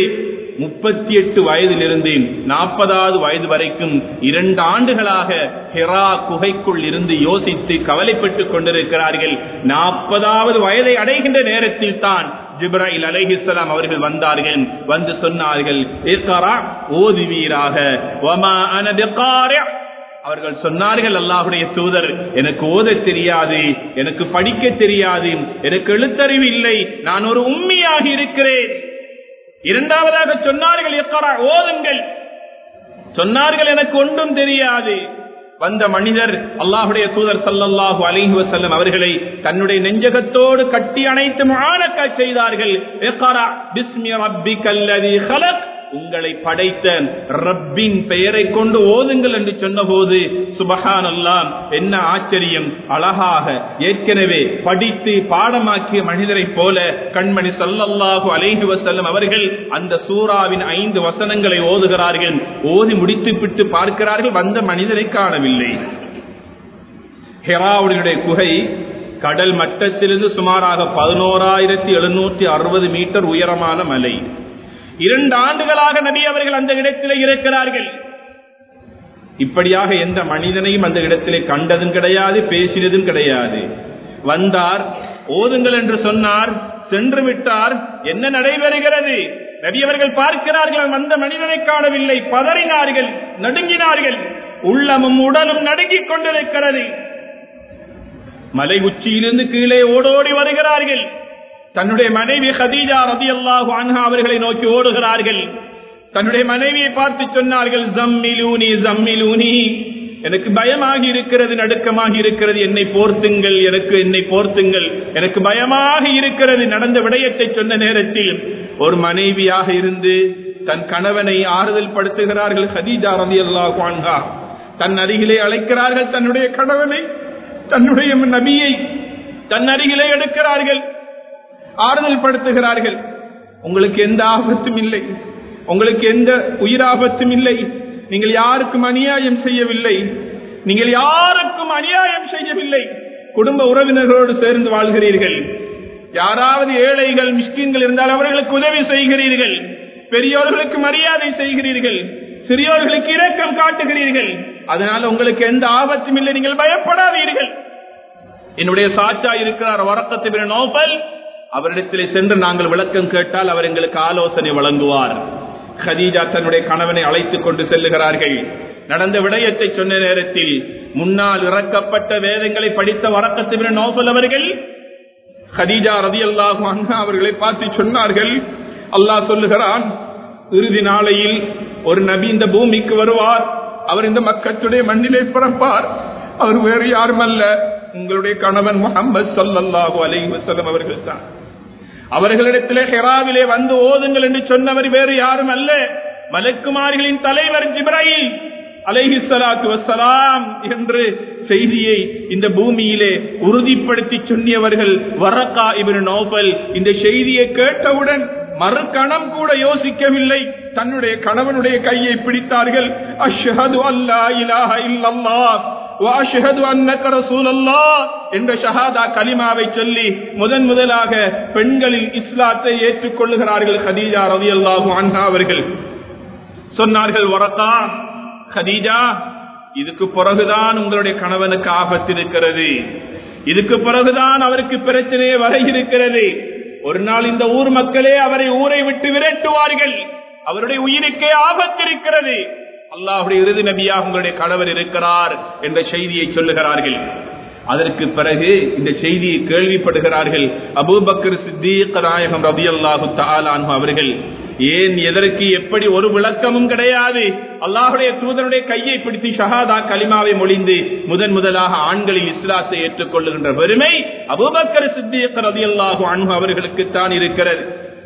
38 வயதிலிருந்து 40வது வயது வரைக்கும் 2 ஆண்டுகளாக ஹிரா குகைக்குள் இருந்து யோசித்து கவலைப்பட்டுக் கொண்டிருக்கிறார்கள். 40வது வயதை அடைகின்ற நேரத்தில் தான் ஜிப்ராயில் அலைஹிஸ்ஸலாம் அவர்கள் வந்தார்கள். வந்து சொன்னார்கள், இக்ரா, ஓதுவீராக, வமா அன பிகாரி. அவர்கள் சொன்னார்கள், அல்லாஹ்வுடைய தூதர், எனக்கு ஓத தெரியாது, எனக்கு படிக்க தெரியாது, எனக்கு எழுத்தறிவு இல்லை, நான் ஒரு உம்மியாக இருக்கிறேன். இரண்டாவதாக சொன்னார்கள், இக்ரா, ஓதுங்கள். சொன்னார்கள், எனக்கு ஒன்றும் தெரியாது. வந்த மனிதர் அல்லாஹ்வுடைய தூதர் ஸல்லல்லாஹு அலைஹி வஸல்லம் அவர்களை தன்னுடைய நெஞ்சகத்தோடு கட்டி அணைத்து முஆனக செய்தார்கள். இக்ரா பிஸ்மி ரப்பிக்கல்லதீ ஹலக், உங்களை படைத்த ரப்பின் பெயரை கொண்டு ஓதுங்கள் என்று சொன்னபோது சுப்ஹானல்லாஹ், என்ன ஆச்சரியம்! அழகாக ஏற்கனவே படித்து பாடமாக்கிய மனிதரை போல கண்மணி ஸல்லல்லாஹு அலைஹி வஸல்லம் அவர்கள் அந்த சூராவின் 5 வசனங்களை ஓதுகிறார்கள். ஓதி முடித்துவிட்டு பார்க்கிறார்கள், வந்த மனிதரை காணவில்லை. ஹிராவுடைய குகை கடல் மட்டத்திலிருந்து சுமாராக 11,760 மீட்டர் உயரமான மலை. 2 ஆண்டுகளாக நபி அவர்கள் அந்த இடத்திலே இருக்கிறார்கள். இப்படியாக எந்த மனிதனையும் அந்த இடத்திலே கண்டதும் கிடையாது, பேசினதும் கிடையாது. வந்தார், ஓதுங்கள் என்று சொன்னார், சென்று விட்டார். என்ன நடைபெறுகிறது? நபி அவர்கள் பார்க்கிறார்கள், வந்த மனிதனை காணவில்லை. பதறினார்கள், நடுங்கினார்கள். உள்ளமும் உடலும் நடுங்கிக் கொண்டிருக்கிறது. மலை உச்சியிலிருந்து கீழே ஓடோடி வருகிறார்கள். தன்னுடைய மனைவி கதீஜா ரலியல்லாஹு அன்ஹா அவர்களை நோக்கி ஓடுகிறார்கள். தன்னுடைய மனைவியை பார்த்து சொன்னார்கள், ஜம்மிலூனி ஜம்மிலூனி, எனக்கு பயமாகி இருக்கிறது, நடுக்கமாகி இருக்கிறது, என்னை போர்த்துங்கள், என்னை போர்த்துங்கள், எனக்கு பயமாக இருக்கிறது. நடந்த விடயத்தை சொன்ன நேரத்தில் ஒரு மனைவியாக இருந்து தன் கணவனை ஆறுதல் படுத்துகிறார்கள். கதீஜா ரலியல்லாஹு அன்ஹா தன் அருகிலே அழைக்கிறார்கள். தன்னுடைய கணவனை, தன்னுடைய நபியை தன் அருகிலே எடுக்கிறார்கள், ஆறுதல் படுத்துகிறார்கள். உங்களுக்கு எந்த ஆபத்தும் இல்லை, உங்களுக்கு எந்த உயிராபத்தும் இல்லை, நீங்கள் யாருக்கும் அநியாயம் செய்யவில்லை, நீங்கள் யாருக்கும் அநியாயம் செய்யவில்லை. குடும்ப உறவினர்களோடு சேர்ந்து வாழ்கிறீர்கள். யாராவது ஏழைகள் மிஸ்கின்கள் இருந்தால் அவர்களுக்கு உதவி செய்கிறீர்கள், பெரியோர்களுக்கு மரியாதை செய்கிறீர்கள், சிறியோர்களுக்கு இரக்கம் காட்டுகிறீர்கள். அதனால உங்களுக்கு எந்த ஆபத்தும் இல்லை, நீங்கள் பயப்படாதீர்கள். என்னுடைய சாச்சா இருக்கிறார் வரக்கத் இப்னு நௌஃபல், அவரிடத்திலே சென்று நாங்கள் விளக்கம் கேட்டால் அவர் எங்களுக்கு ஆலோசனை வழங்குவார். கதீஜா தன்னுடைய கணவனை அழைத்துக் கொண்டு செல்லுகிறார்கள். நடந்த விடயத்தை சொன்ன நேரத்தில் முன்னால் இறக்கப்பட்ட வேதங்களை படித்த வரக்கத் இப்னு நௌஃபல் அவர்கள் கதீஜா ரலியல்லாஹு அன்ஹா அவர்களை பார்த்து சொன்னார்கள், அல்லாஹ் சொல்லுகிறான், இறுதி நாளையில் ஒரு நபி இந்த பூமிக்கு வருவார், அவர் இந்த மக்களுடைய மண்ணிலே பிறப்பார். அவர் வேறு யாரும் அல்ல, உங்களுடைய கணவன் முஹம்மது ஸல்லல்லாஹு அலைஹி வஸல்லம் அவர்கள் தான். அவர்களிடத்திலே ஹிராவிலே வந்து ஓதுங்கள் என்று சொன்னவர் வேறு யாரும் அல்ல, மலக்குமார்களின் தலைவர் ஜிப்ராயில் அலைஹிஸ்ஸலாத்து வஸ்ஸலாம் என்று செய்தியை இந்த பூமியிலே உறுதிப்படுத்தி சொன்னியவர்கள் வரக்கா இப்னு நௌஃபல். இந்த செய்தியை கேட்டவுடன் மறுகணம் கூட யோசிக்கவில்லை, தன்னுடைய கணவனுடைய கையை பிடித்தார்கள். அஷ்ஹது அல்லா இலாஹ இல்லல்லாஹ் வ அஷ்ஹது அன்னக ரசூலுல்லாஹ் என்ற ஷஹாதா கலிமாவை சொல்லி முதலாக பெண்களில் இஸ்லாத்தை ஏற்றுக்கொள்ளுகிறார்கள். கதீஜா ரலியல்லாஹு அன்ஹா அவர்கள் சொன்னார்கள், வரகா, கதீஜா, இதுக்கு பிறகுதான் உங்களுடைய கணவனுக்கு ஆபத்து இருக்கிறது, இதுக்கு பிறகுதான் அவருக்கு பிரச்சனையே வர இருக்கிறது. ஒரு நாள் இந்த ஊர் மக்களே அவரை ஊரை விட்டு விரட்டுவார்கள், அவருடைய உயிருக்கே ஆபத்து இருக்கிறது, அல்லாஹ்வுடைய இறுதி நபியாக உங்களுடைய கணவர் இருக்கிறார் என்ற செய்தியை சொல்லுகிறார்கள். அதற்கு பிறகு இந்த செய்தியை கேள்விப்படுகிறார்கள் அபூபக்கர் சித்தீக் நாயகம் ரலியல்லாஹு தஆலா அன்ஹு அவர்கள். ஏன், எதற்கு, எப்படி ஒரு விளக்கமும் கிடையாது. அல்லாஹ்வுடைய தூதருடைய கையை பிடித்து ஷஹாதா கலிமாவை மொழிந்து முதலாக ஆண்களில் இஸ்லாத்தை ஏற்றுக்கொள்ளுகின்ற பெருமை அபூபக்கர் சித்தீக் ரலியல்லாஹு அன்ஹு அவர்களுக்கு தான் இருக்கிறது.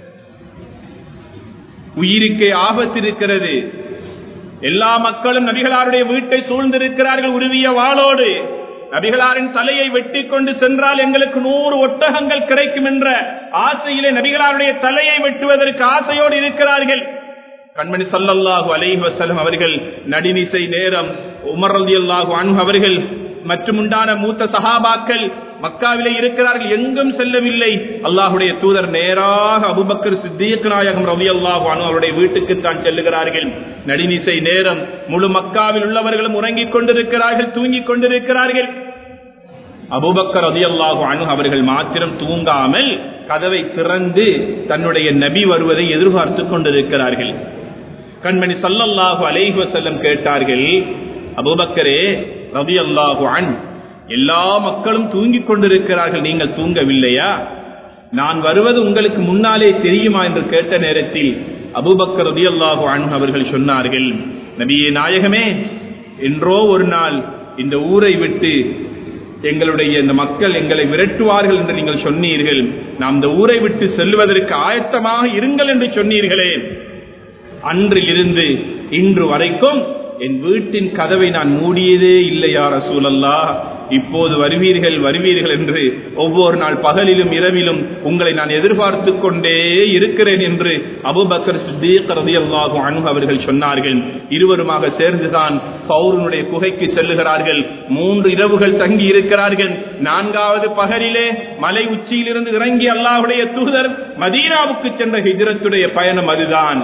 உயிருக்கே ஆபத்து இருக்கிறது. எல்லா மக்களும் நபிகளாருடைய வீட்டை சூழ்ந்திருக்கிறார்கள் உருவிய வாளோடு. நபிகளாரின் தலையை வெட்டி கொண்டு சென்றால் எங்களுக்கு 100 ஒட்டகங்கள் கிடைக்கும் என்ற ஆசையிலே நபிகளாருடைய தலையை வெட்டுவதற்கு ஆசையோடு இருக்கிறார்கள். கண்மணி ஸல்லல்லாஹு அலைஹி வஸல்லம் அவர்கள் நடுநிசை நேரம் உமர் ரலியல்லாஹு அன்ஹு அவர்கள் மற்றும் உண்டான மூத்த சஹாபாக்கள் மக்காவிலே இருக்கிறார்கள், எங்கும் செல்லவில்லை. அல்லாஹ்வுடைய தூதர் நேராக அபூபக்கர் சித்தீக் நாயகம் ரலியல்லாஹு அன்ஹு அவருடைய வீட்டுக்கு தான் செல்லுகிறார்கள். நடுநிசை நேரம் முழு மக்காவில் உள்ளவர்களும் உறங்கிக் கொண்டிருக்கிறார்கள், தூங்கிக் கொண்டிருக்கிறார்கள். அபூபக்கர் ரலியல்லாஹு அன்ஹு அவர்கள் மாத்திரம் தூங்காமல் கதவை திறந்து தன்னுடைய நபி வருவதை எதிர்பார்த்து கொண்டிருக்கிறார்கள். கண்மணி ஸல்லல்லாஹு அலைஹி வஸல்லம் கேட்டார்கள், அபூபக்கரே ரலியல்லாஹு அன்ஹு, எல்லா மக்களும் தூங்கிக் கொண்டிருக்கிறார்கள், நீங்கள் தூங்கவில்லையா? நான் வருவது உங்களுக்கு முன்னாலே தெரியுமா என்று கேட்ட நேரத்தில் அபூபக்கர் ரலியல்லாஹு அன்ஹு அவர்கள் சொன்னார்கள், நபியே நாயகமே, என்றோ ஒரு நாள் இந்த ஊரை விட்டு எங்களுடைய இந்த மக்கள் எங்களை விரட்டுவார்கள் என்று நீங்கள் சொன்னீர்கள். நாம் இந்த ஊரை விட்டு செல்வதற்கு ஆயத்தமாக இருங்கள் என்று சொன்னீர்களே, அன்றிலிருந்து இன்று வரைக்கும் என் வீட்டின் கதவை நான் மூடியதே இல்லை யா ரசூலல்லாஹ். இப்போது வருவீர்கள் என்று ஒவ்வொரு நாள் பகலிலும் இரவிலும் உங்களை நான் எதிர்பார்த்து கொண்டே இருக்கிறேன் என்று அபூபக்கர் சித்தீக் ரலியல்லாஹு அன்ஹு அவர்கள் சொன்னார்கள். இருவருமாக சேர்ந்துதான் பௌருனுடைய குகைக்கு செல்லுகிறார்கள். 3 இரவுகள் தங்கி இருக்கிறார்கள். 4வது பகலிலே மலை உச்சியிலிருந்து இறங்கி அல்லாஹ்வுடைய தூதர் மதீனாவுக்கு சென்ற ஹிஜ்ரத்துடைய பயணம் அதுதான்.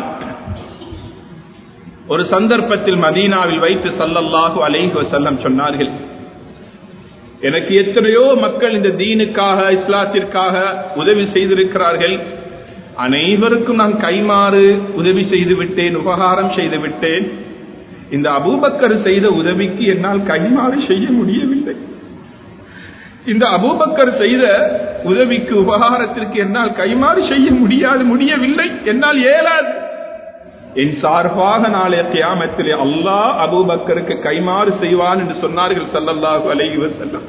ஒரு சந்தர்ப்பத்தில் மதீனாவில் வைத்து ஸல்லல்லாஹு அலைஹி வஸல்லம் சொன்னார்கள், எனக்கு எத்தனையோ மக்கள் இந்த தீனுக்காக இஸ்லாத்திற்காக உதவி செய்திருக்கிறார்கள், அனைவருக்கும் நான் கைமாறு உதவி செய்து விட்டேன், உபகாரம் செய்து விட்டேன். இந்த அபூபக்கர் செய்த உதவிக்கு என்னால் கைமாறு செய்ய முடியவில்லை. இந்த அபூபக்கர் செய்த உதவிக்கு உபகாரத்திற்கு என்னால் கைமாறு செய்ய முடியவில்லை, என்னால் இயலாது. என் சார்பாக நாளைய கியாமத்திலே அல்லாஹ் அபூபக்கருக்கு கைமாறு செய்வான் என்று சொன்னார்கள் ஸல்லல்லாஹு அலைஹி வஸல்லம்.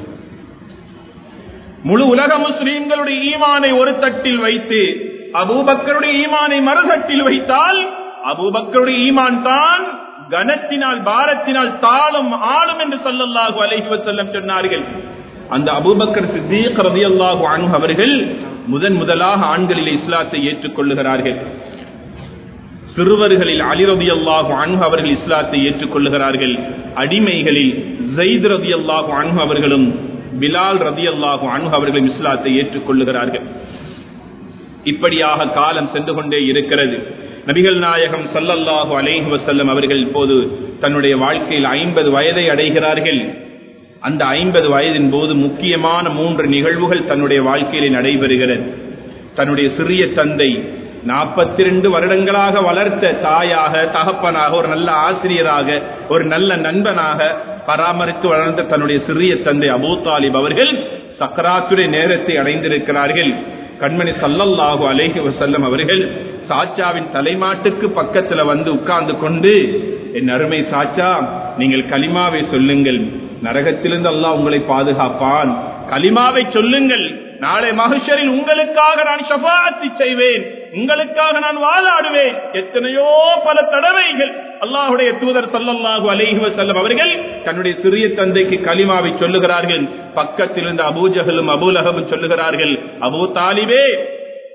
முழு உலக முஸ்லிம்களுடைய ஈமானை ஒரு தட்டில் வைத்து அபூபக்கருடைய ஈமானை மறுதட்டில் வைத்தால் அபூபக்கருடைய ஈமான் தான் கனத்தினால் பாரத்தினால் தாளும் ஆளும் என்று ஸல்லல்லாஹு அலைஹி வஸல்லம் சொன்னார்கள். அந்த அபூபக்கர் சித்தீக் ரலியல்லாஹு அன்ஹு அவர்கள் முதலாக ஆண்களில் இஸ்லாத்தை ஏற்றுக்கொள்ளுகிறார்கள். சிறுவர்களில் அலி ரலியல்லாஹு அன்ஹு அவர்கள் இஸ்லாத்தை ஏற்றுக்கொள்ளுகிறார்கள். அடிமைகளில் ஸைத் ரலியல்லாஹு அன்ஹு அவர்களும் பிலால் ரலியல்லாஹு அன்ஹு அவர்களும் இஸ்லாத்தை ஏற்றுக்கொள்ளுகிறார்கள். இப்படியாக காலம் சென்று கொண்டே இருக்கிறது. நபிகள் நாயகம் ஸல்லல்லாஹு அலைஹி வஸல்லம் அவர்கள் இப்போது தன்னுடைய வாழ்க்கையில் 50 வயதை அடைகிறார்கள். அந்த 50 வயதின் போது முக்கியமான 3 நிகழ்வுகள் தன்னுடைய வாழ்க்கையிலே நடைபெறுகிறது. தன்னுடைய சிறிய தந்தை 42 வருடங்களாக வளர்த்த தாயாக, தகப்பனாக, ஒரு நல்ல ஆசிரியராக, ஒரு நல்ல நண்பனாக பராமரித்து வளர்ந்த தன்னுடைய சிறிய தந்தை அபூ தாலிப் அவர்கள் சக்கராத்துடைய நேரத்தை அடைந்திருக்கிறார்கள். கண்மணி ஸல்லல்லாஹு அலைஹி வஸல்லம் அவர்கள் சாச்சாவின் தலைமாட்டுக்கு பக்கத்தில் வந்து உட்கார்ந்து கொண்டு, என் அருமை சாச்சா, நீங்கள் கலிமாவை சொல்லுங்கள், நரகத்திலிருந்து அல்லாஹ் உங்களை பாதுகாப்பான், கலிமாவை சொல்லுங்கள், நாளை மஹ்ஷரில் உங்களுக்காக நான் ஷஃபாஅத் செய்வேன், உங்களுக்காக நான் வாதாடுவேன். எத்தனையோ பல தடவைகள் அல்லாஹ்வுடைய தூதர் ஸல்லல்லாஹு அலைஹி வஸல்லம் அவர்கள் தன்னுடைய சிறிய தந்தைக்கு கலிமாவை சொல்லுகிறார்கள். பக்கத்தில் இருந்த அபூ ஜஹலும் அபூ லஹபும் சொல்லுகிறார்கள், அபூ தாலிபே,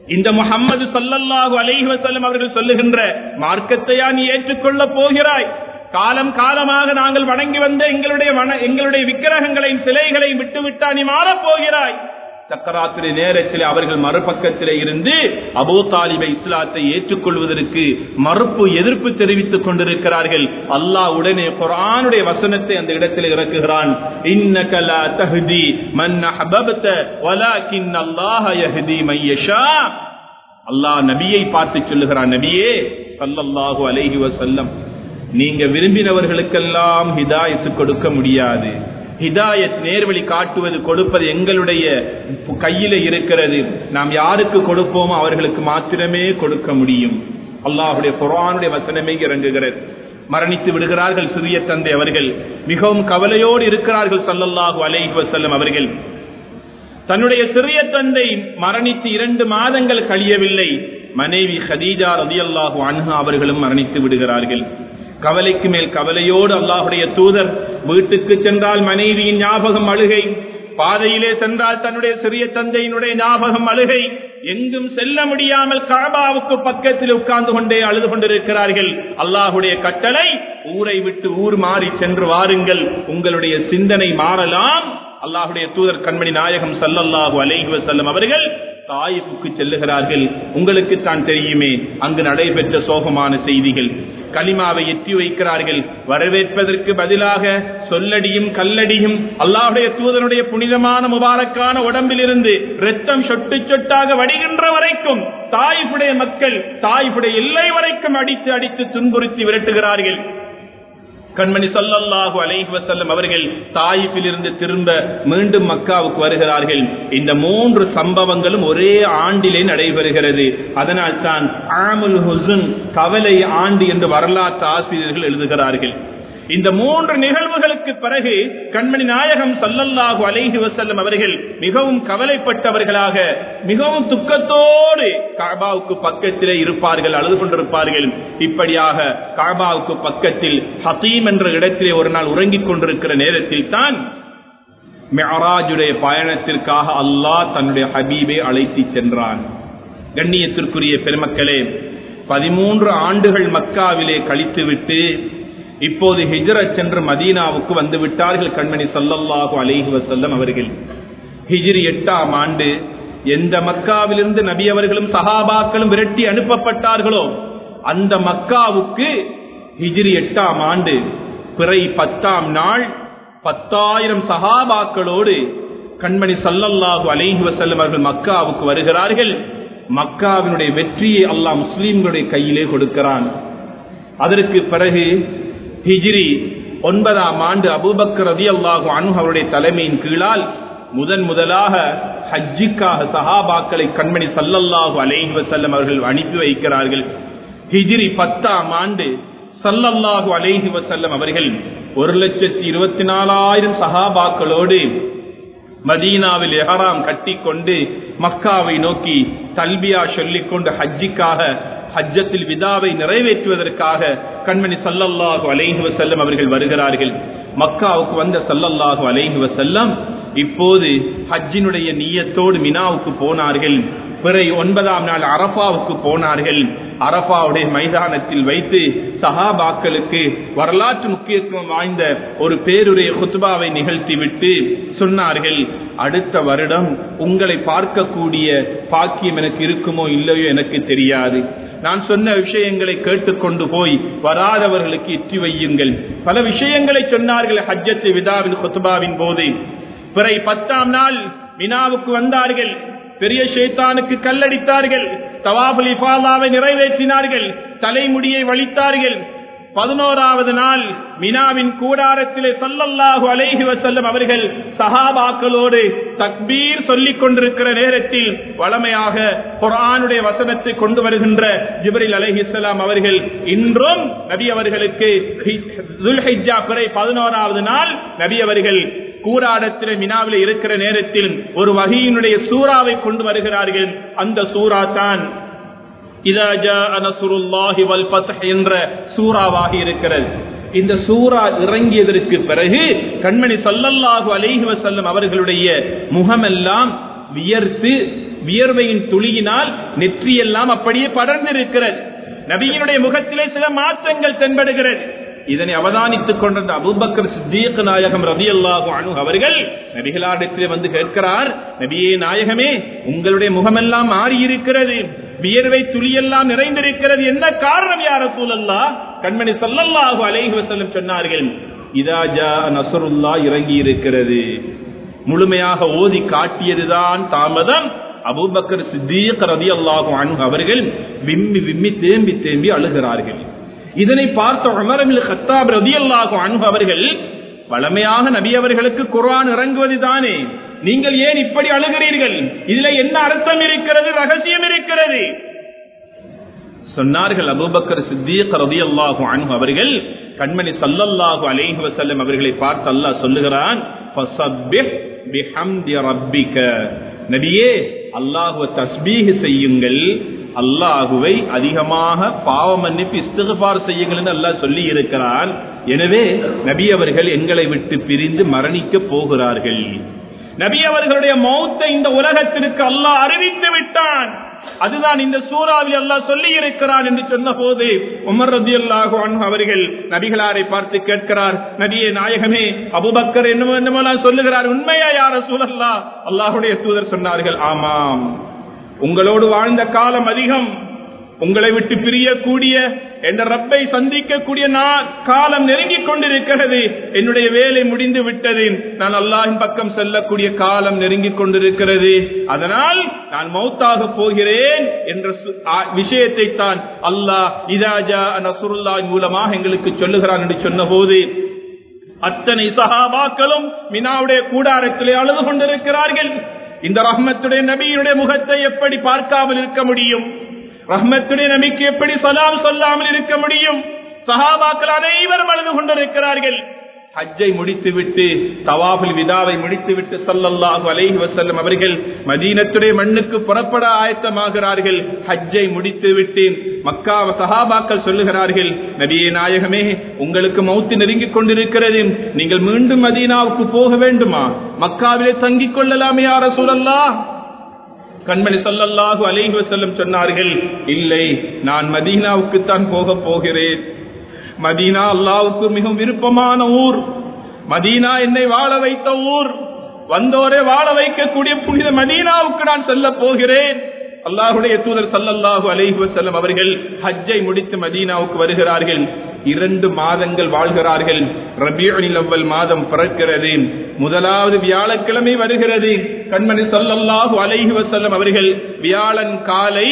இந்த முஹம்மது ஸல்லல்லாஹு அலைஹி வஸல்லம் அவர்கள் சொல்லுகின்ற மார்க்கத்தையா நீ ஏற்றுக்கொள்ள போகிறாய்? காலம் காலமாக நாங்கள் வணங்கி வந்த எங்களுடைய விக்கிரகங்களையும் சிலைகளையும் விட்டுவிட்டா நீ மாறப் போகிறாய்? சக்கராத்திரி நேரத்தில் அவர்கள் மறுபக்கத்திலே இருந்து அபூ தாலிபை இஸ்லாத்தை ஏற்றுக்கொள்வதற்கு மறுப்பு எதிர்ப்பு தெரிவித்துக் கொண்டிருக்கிறார்கள். அல்லாஹ் உடனே குர்ஆனுடைய வசனத்தை அந்த இடத்தில் இறக்குகிறான். இன்னக லா தஹ்தி மன் அஹ்பப்த வலாகின் அல்லாஹ் யஹ்தி மன் யஷா. அல்லாஹ் நபியை பார்த்து சொல்லுகிறான், நபியே ஸல்லல்லாஹு அலைஹி வஸல்லம், நீங்க விரும்பினவர்களுக்கெல்லாம் ஹிதாயத் கொடுக்க முடியாது. ஹிதாயத் நேர்வழி காட்டுவது கொடுப்பது எங்களுடைய கையில இருக்கிறது. நாம் யாருக்கு கொடுப்போமோ அவர்களுக்கு மாத்திரமே கொடுக்க முடியும். அல்லாஹ்வுடைய குர்ஆனுடைய வசனமே இறங்குகிறது. மரணித்து விடுகிறார்கள் சிறிய தந்தை அவர்கள். மிகவும் கவலையோடு இருக்கிறார்கள் ஸல்லல்லாஹு அலைஹி வஸல்லம் அவர்கள். தன்னுடைய சிறிய தந்தை மரணித்து 2 மாதங்கள் கழியவில்லை. மனைவி ஹதீஜா ரலியல்லாஹு அன்ஹா அவர்களும் மரணித்து விடுகிறார்கள். கவலைக்கு மேல் கவலையோடு அல்லாஹ்வுடைய தூதர் வீட்டுக்கு சென்றால் மனைவியின் ஞாபகம் அழுகை, பாதையிலே சென்றால் தன்னுடைய சிறிய தந்தையினுடைய ஞாபகம் அழுகை, எங்கும் செல்ல முடியாமல் கஅபாவுக்கு பக்கத்தில் உட்கார்ந்து கொண்டே அழுது கொண்டிருக்கிறார்கள். அல்லாஹ்வுடைய கட்டளை, ஊரை விட்டு ஊர் மாறி சென்று வாருங்கள், உங்களுடைய சிந்தனை மாறலாம். அல்லாஹ்வுடைய தூதர் கண்மணி நாயகம் ஸல்லல்லாஹு அலைஹி வஸல்லம் அவர்கள் தாயிஃபுக்கு செல்லுகிறார்கள். உங்களுக்கு தான் தெரியுமே அங்கு நடைபெற்ற சோகமான செய்திகள். கலிமாவை எட்டி வைக்கிறார்கள். வரவேற்பதற்கு பதிலாக சொல்லடியும் கல்லடியும் அல்லாஹ்வுடைய தூதருடைய புனிதமான முபாரக்கான உடம்பிலிருந்து இரத்தம் சொட்டு சொட்டாக வடிகின்ற வரைக்கும் தாயிஃபுடைய மக்கள் தாயிஃபுடைய எல்லை வரைக்கும் அடித்து அடித்து துன்புறுத்தி விரட்டுகிறார்கள். கண்மணி ஸல்லல்லாஹு அலைஹி வஸல்லம் அவர்கள் தாயிஃபில் இருந்து திரும்ப மீண்டும் மக்காவுக்கு வருகிறார்கள். இந்த 3 சம்பவங்களும் ஒரே ஆண்டிலே நடைபெறுகிறது. அதனால் தான் ஆமுல் ஹுஸ்ன், கவலை ஆண்டு என்று வரலாற்று ஆசிரியர்கள் எழுதுகிறார்கள். இந்த 3 நிகழ்வுகளுக்கு பிறகு கண்மணி நாயகம் ஸல்லல்லாஹு அலைஹி வஸல்லம் அவர்கள் மிகவும் கவலைப்பட்டவர்களாக, மிகவும் துக்கத்தோடு கஅபாவுக்கு பக்கத்திலே இருப்பார்கள், அழுது கொண்டிருப்பார்கள். இப்படியாக கஅபாவுக்கு பக்கத்தில் ஹதீம் என்ற இடத்திலே ஒரு நாள் உறங்கிக் கொண்டிருக்கிற நேரத்தில் தான் மிஅராஜுடைய பயணத்திற்காக அல்லாஹ் தன்னுடைய ஹபீபை அழைத்து சென்றான். கண்ணியத்திற்குரிய பெருமக்களே, 13 ஆண்டுகள் மக்காவிலே கழித்துவிட்டு இப்போது ஹிஜ்ரத் சென்று மதீனாவுக்கு வந்து விட்டார்கள் கண்மணி ஸல்லல்லாஹு அலைஹி வஸல்லம் அவர்கள். ஹிஜ்ரி 8ஆம் ஆண்டு எந்த மக்காவிலிருந்து நபி அவர்களும் சஹாபாக்களும் விரட்டி அனுப்பப்பட்டார்களோ அந்த மக்காவுக்கு ஹிஜ்ரி 8ஆம் ஆண்டு பிறை 10ஆம் நாள் 10,000 சஹாபாக்களோடு கண்மணி ஸல்லல்லாஹு அலைஹி வஸல்லம் அவர்கள் மக்காவுக்கு வருகிறார்கள். மக்காவினுடைய வெற்றியை அல்லாஹ் முஸ்லிம்களுடைய கையிலே கொடுக்கிறான். அதற்கு பிறகு ஹிஜ்ரி 9ஆம் ஆண்டு அபூபக்கர் ரலியல்லாஹு அன்ஹு அவருடைய தலைமையின் கீழால் முதலாக ஹஜ்ஜுக்காக சஹாபாக்களை கண்மணி ஸல்லல்லாஹு அலைஹி வஸல்லம் அவர்கள் அனுப்பி வைக்கிறார்கள். ஹிஜ்ரி 10ஆம் ஆண்டு ஸல்லல்லாஹு அலைஹி வஸல்லம் அவர்கள் 1,24,000 சஹாபாக்களோடு மதீனாவில் இஹ்ராம் கட்டிக்கொண்டு மக்காவை நோக்கி தல்பியா சொல்லிக்கொண்டு ஹஜ்ஜுக்காக ஹஜ்ஜத்துல் விதாவை நிறைவேற்றுவதற்காக கண்மணி ஸல்லல்லாஹு அலைஹி வஸல்லம் அவர்கள் வருகிறார்கள். மக்காவுக்கு வந்த ஸல்லல்லாஹு அலைஹி வஸல்லம் இப்போது ஹஜ்ஜினுடைய நிய்யத்தோடு மினாவுக்கு போனார்கள். பிறை 9ஆம் நாள் அரஃபாவுக்கு போனார்கள். அரஃபாவுடைய மைதானத்தில் வைத்து சஹாபாக்களுக்கு வரலாற்று முக்கியத்துவம் வாய்ந்த ஒரு பேருடைய குத்பாவை நிகழ்த்திவிட்டு சொன்னார்கள், அடுத்த வருடம் உங்களை பார்க்கக்கூடிய பாக்கியம் எனக்கு இருக்குமோ இல்லையோ எனக்கு தெரியாது. நான் சொன்ன விஷயங்களை கேட்டுக்கொண்டு போய் வராதவர்களுக்கு இற்றி வையுங்கள். பல விஷயங்களை சொன்னார்கள் ஹஜ்ஜத்து விதாவின் குத்பாவின் போது. பிறை 10ஆம் நாள் மினாவுக்கு வந்தார்கள். பெரிய ஷைத்தானுக்கு கல்லடித்தார்கள். தவாஃபுல் இஃபாதாவை நிறைவேற்றினார்கள். தலைமுடியை வலித்தார்கள். 11வது நாள் மினாவின் கூடாரத்திலே ஸல்லல்லாஹு அலைஹி வஸல்லம் அவர்கள் சஹாபாக்களோடு தக்பீர் சொல்லிக் கொண்டிருக்கிற நேரத்தில் வளமையாக குர்ஆனுடைய வசனத்தை கொண்டு வருகின்ற ஜிப்ரீல் அலைஹிஸ்ஸலாம் அவர்கள் இன்றும் நபி அவர்களுக்கு துல்ஹிஜ்ஜா பிறை 11வது நாள் நபி அவர்கள் கூடாரத்திலே மினாவிலே இருக்கிற நேரத்தில் ஒரு வஹீயினுடைய சூறாவை கொண்டு வருகிறார்கள். அந்த சூரா தான் இதா ஜாஅ நஸ்ருல்லாஹி வல் ஃபத்ஹ் என்ற சூறாவாக இருக்கிறது. இந்த சூரா இறங்கியதற்கு பிறகு கண்மணி ஸல்லல்லாஹு அலைஹி வஸல்லம் அவர்களுடைய முகமெல்லாம் வியர்த்து வியர்வையின் துளியினால் நெற்றியெல்லாம் அப்படியே படர்ந்திருக்கிறது. நபியினுடைய முகத்திலே சில மாற்றங்கள் தென்படுகிறது. இதனை அவதானித்துக் கொண்டிருந்த அபூபக்கர் சித்தீக் நாயகம் ரலியல்லாஹு அன்ஹு அவர்கள் நபிகளாரிடத்திலே வந்து கேட்கிறார், நபியே நாயகமே, உங்களுடைய முகமெல்லாம் மாறியிருக்கிறது, வியர்வை துளியெல்லாம் நிறைந்திருக்கிறது, என்ன காரணம் யா ரசூலல்லாஹ்? கண்மணி ஸல்லல்லாஹு அலைஹி வஸல்லம் சொன்னார்கள், இதா ஜா நஸ்ருல்லாஹ் இறங்கி இருக்கிறது. முழுமையாக ஓதி காட்டியதுதான் தாமதம். அபூபக்கர் சித்தீக் ரலியல்லாஹு அன்ஹு அவர்கள் விம்மி விம்மி தேம்பி தேம்பி அழுகிறார்கள். இதனை பார்த்த உமர் இப்னு கத்தாப் ரலியல்லாஹு அன்ஹு அவர்கள், வளமையாக நபி அவர்களுக்கு குர்ஆன் இறங்குவது தானே, நீங்கள் ஏன் இப்படி அழுகிறீர்கள்? இதிலே என்ன அர்த்தம் இருக்கிறது, ரகசியம் இருக்கிறது? சொன்னார்கள் அபூபக்கர் சித்தீக் ரலியல்லாஹு அன்ஹு அவர்கள், கண்மணி ஸல்லல்லாஹு அலைஹி வஸல்லம் அவர்களை பார்த்து அல்லாஹ் சொல்லுகிறான், ஃபஸப்பிஹ் பிஹம்தி ரப்பிக, நபியே அல்லாஹ்வை தஸ்பீஹ் செய்யுங்கள், அல்லாஹுவை அதிகமாக பாவ மன்னிப்பு இஸ்திக்பார் செய்யுங்கள் என்று அல்லாஹ் சொல்லி இருக்கிறான். எனவே நபி அவர்கள் எங்களை விட்டு பிரிந்து மரணிக்க போகிறார்கள். நபி அவர்களுடைய மௌத்தை இந்த உலகத்திற்கு அல்லாஹ் அறிவித்து விட்டான். அதுதான் இந்த சூறாவில் அல்லாஹ் சொல்லி இருக்கிறான் என்று சொன்ன போது உமர் ரலியல்லாஹு அன்ஹு அவர்கள் நபிகளாரை பார்த்து கேட்கிறார், நபியே நாயகமே, அபூபக்கர் என்னமெல்லாம் சொல்லுகிறார், உண்மையா யா ரசூலல்லாஹ்? அல்லாஹ்வுடைய தூதர் சொன்னார்கள், ஆமாம், உங்களோடு வாழ்ந்த காலம் அதிகம், உங்களை விட்டு பிரியக்கூடிய என்ற ரப்பை சந்திக்கக்கூடிய காலம் நெருங்கிக் கொண்டிருக்கிறது, என்னுடைய வேலை முடிந்து விட்டது, நான் அல்லாஹ்வின் பக்கம் செல்லக்கூடிய காலம் நெருங்கிக் கொண்டிருக்கிறது, அதனால் நான் மௌத்தாக போகிறேன் என்ற விஷயத்தை தான் அல்லாஹ் இதா ஜா நஸ்ருல்லாஹ் மூலமாக எங்களுக்கு சொல்லுகிறான் என்று சொன்ன போது அத்தனை சஹாபாக்களும் மினாவுடைய கூடாரத்திலே அழுது கொண்டிருக்கிறார்கள். இந்த ரஹ்மத்துடைய நபியினுடைய முகத்தை எப்படி பார்க்காமல் இருக்க முடியும்? ரஹ்மத்துடைய நபிக்கு எப்படி சலாம் சொல்லாமல் இருக்க முடியும்? சஹாபாக்கள் அனைவரும் அழுது கொண்டிருக்கிறார்கள். ஹஜ்ஜை முடித்துவிட்டு தவாஃபுல் விதாவை முடித்துவிட்டு ஸல்லல்லாஹு அலைஹி வஸல்லம் அவர்கள் மதீனத்துடைய மண்ணுக்கு புறப்பட ஆயத்தமாகிறார்கள். ஹஜ்ஜை முடித்துவிட்டு மக்கா சஹாபாக்கள் சொல்லுகிறார்கள், நபியே நாயகமே, உங்களுக்கு மௌத் நெருங்கிக் கொண்டிருக்கிறது, நீங்கள் மீண்டும் மதீனாவுக்கு போக வேண்டுமா? மக்காவிலே தங்கிக் கொள்ளலாமே யா ரசூலல்லாஹ்? கண்மணி ஸல்லல்லாஹு அலைஹி வஸல்லம் சொன்னார்கள், இல்லை, நான் மதீனாவுக்கு தான் போக போகிறேன். மதீனா அல்லாஹ்வுக்கு மிகவும் விருப்பமான ஊர். மதீனா என்னை வாழ வைத்த ஊர். வந்தோரே வாழ வைக்கக்கூடிய புனித மதீனாவுக்கு நான் செல்ல போகிறேன். அல்லாஹ்வுடைய தூதர் ஸல்லல்லாஹு அலைஹி வஸல்லம் அவர்கள் ஹஜ்ஜை முடித்து மதீனாவுக்கு வருகிறார்கள். 2 மாதங்கள் வாழ்கிறார்கள். ரபீஉல் அவ்வல் மாதம் பிறக்கிறது. முதலாவது வியாழக்கிழமை வருகிறது. கண்மணி ஸல்லல்லாஹு அலைஹி வஸல்லம் அவர்கள் வியாழன் காலை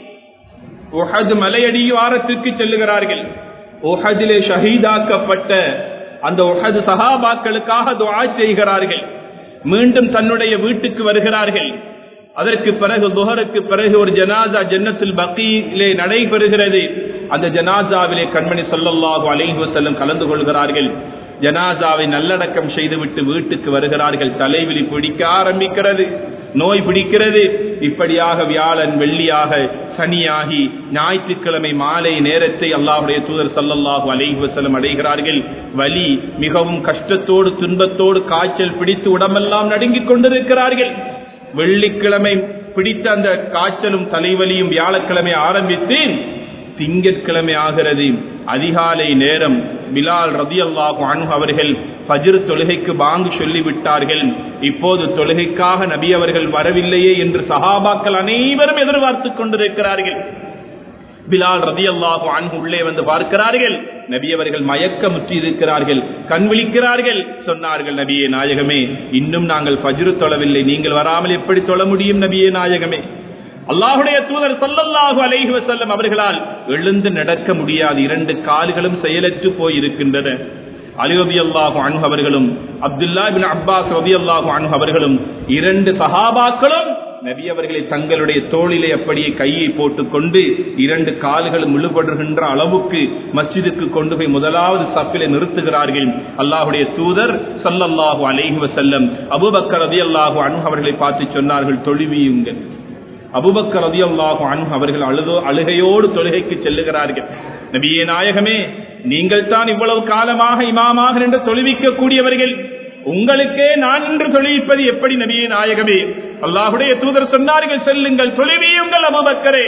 உஹத் மலையடி வாரத்திற்கு செல்லுகிறார்கள். உஹதிலே ஷஹீதாக்கப்பட்ட அந்த உஹத் சஹாபாக்களுக்காக துஆ செய்கிறார்கள். மீண்டும் தன்னுடைய வீட்டுக்கு வருகிறார்கள். அதற்கு பிறகு துஹருக்கு பிறகு ஒரு ஜனாஸா ஜன்னத்துல் பக்கீயிலே நடைபெறுகிறது. அந்த ஜனாஸாவிலே கண்மணி ஸல்லல்லாஹு அலைஹி வஸல்லம் கலந்து கொள்கிறார்கள். ஜனாஸாவை நல்லடக்கம் செய்துவிட்டு வீட்டுக்கு வருகிறார்கள். தலைவிலி பிடிக்க ஆரம்பிக்கிறது, நோய் பிடிக்கிறது. இப்படியாக வியாழன் வெள்ளியாக சனியாகி ஞாயிற்றுக்கிழமை மாலை நேரத்தை அல்லாஹ்வுடைய தூதர் ஸல்லல்லாஹு அலைஹி வஸல்லம் அடைகிறார்கள். வலி மிகவும் கஷ்டத்தோடு துன்பத்தோடு காய்ச்சல் பிடித்து உடம்பெல்லாம் நடுங்கிக் கொண்டிருக்கிறார்கள். வெள்ளிக்கிழமை பிடித்த அந்த காய்ச்சலும் தலைவலியும் வியாழக்கிழமை ஆரம்பித்து திங்கட்கிழமை ஆகிறது. அதிகாலை நேரம் பிலால் ரலியல்லாஹு அன்ஹு அவர்கள் ஃபஜ்ர் தொழுகைக்கு பாங்கு சொல்லிவிட்டார்கள். இப்போது தொழுகைக்காக நபி அவர்கள் வரவில்லையே என்று சஹாபாக்கள் அனைவரும் எதிர்பார்த்துக் கொண்டிருக்கிறார்கள். பிலால் ரலியல்லாஹு அன்ஹு உள்ளே வந்து பார்க்கிறார்கள். நபி அவர்கள் மயக்கமுற்றி இருக்கிறார்கள், கண் விழிக்கிறார்கள். சொன்னார்கள், நபியே நாயகமே, இன்னும் நாங்கள் ஃபஜ்ர் தொழவில்லை, நீங்கள் வராமல் எப்படி தொழ முடியும் நபியே நாயகமே? அல்லாஹ்வுடைய தூதர் ஸல்லல்லாஹு அலைஹி வஸல்லம் அவர்களால் எழுந்து நடக்க முடியாது. 2 கால்களும் செயலற்று போயிருக்கின்றன. அலி ரலியல்லாஹு அன்ஹு அவர்களும் அப்துல்லா இப்னு அப்பாஸ் ரலியல்லாஹு அன்ஹு அவர்களும் 2 சஹாபாக்களும் நபி அவர்களை தங்களுடைய தோளிலே அப்படியே கையை போட்டுக்கொண்டு 2 கால்களும் இழுபடுகின்ற அளவுக்கு மஸ்ஜிதுக்கு கொண்டு போய் முதலாவது சஃபிலே நிறுத்துகிறார்கள். அல்லாஹ்வுடைய தூதர் ஸல்லல்லாஹு அலைஹி வஸல்லம் அபூபக்கர் ரலியல்லாஹு அன்ஹு அவர்களை பார்த்து சொன்னார்கள், தொழுவியுங்கள். அபூபக்கர் ரலியல்லாஹு அன்ஹு அவர்கள் அழுகையோடு தொழுகைக்கு செல்லுகிறார்கள். நபியே நாயகமே, நீங்கள் தான் இவ்வளவு காலமாக இமாமாக நின்று தொழுவிக்க கூடியவர்கள், உங்களுக்கே நான் நின்று தொழுவிப்பது எப்படி நபியே நாயகமே? அல்லாஹ்வுடைய தூதர் சொன்னார்கள், செல்லுங்கள் தொழுவியுங்கள் அபூபக்கரே.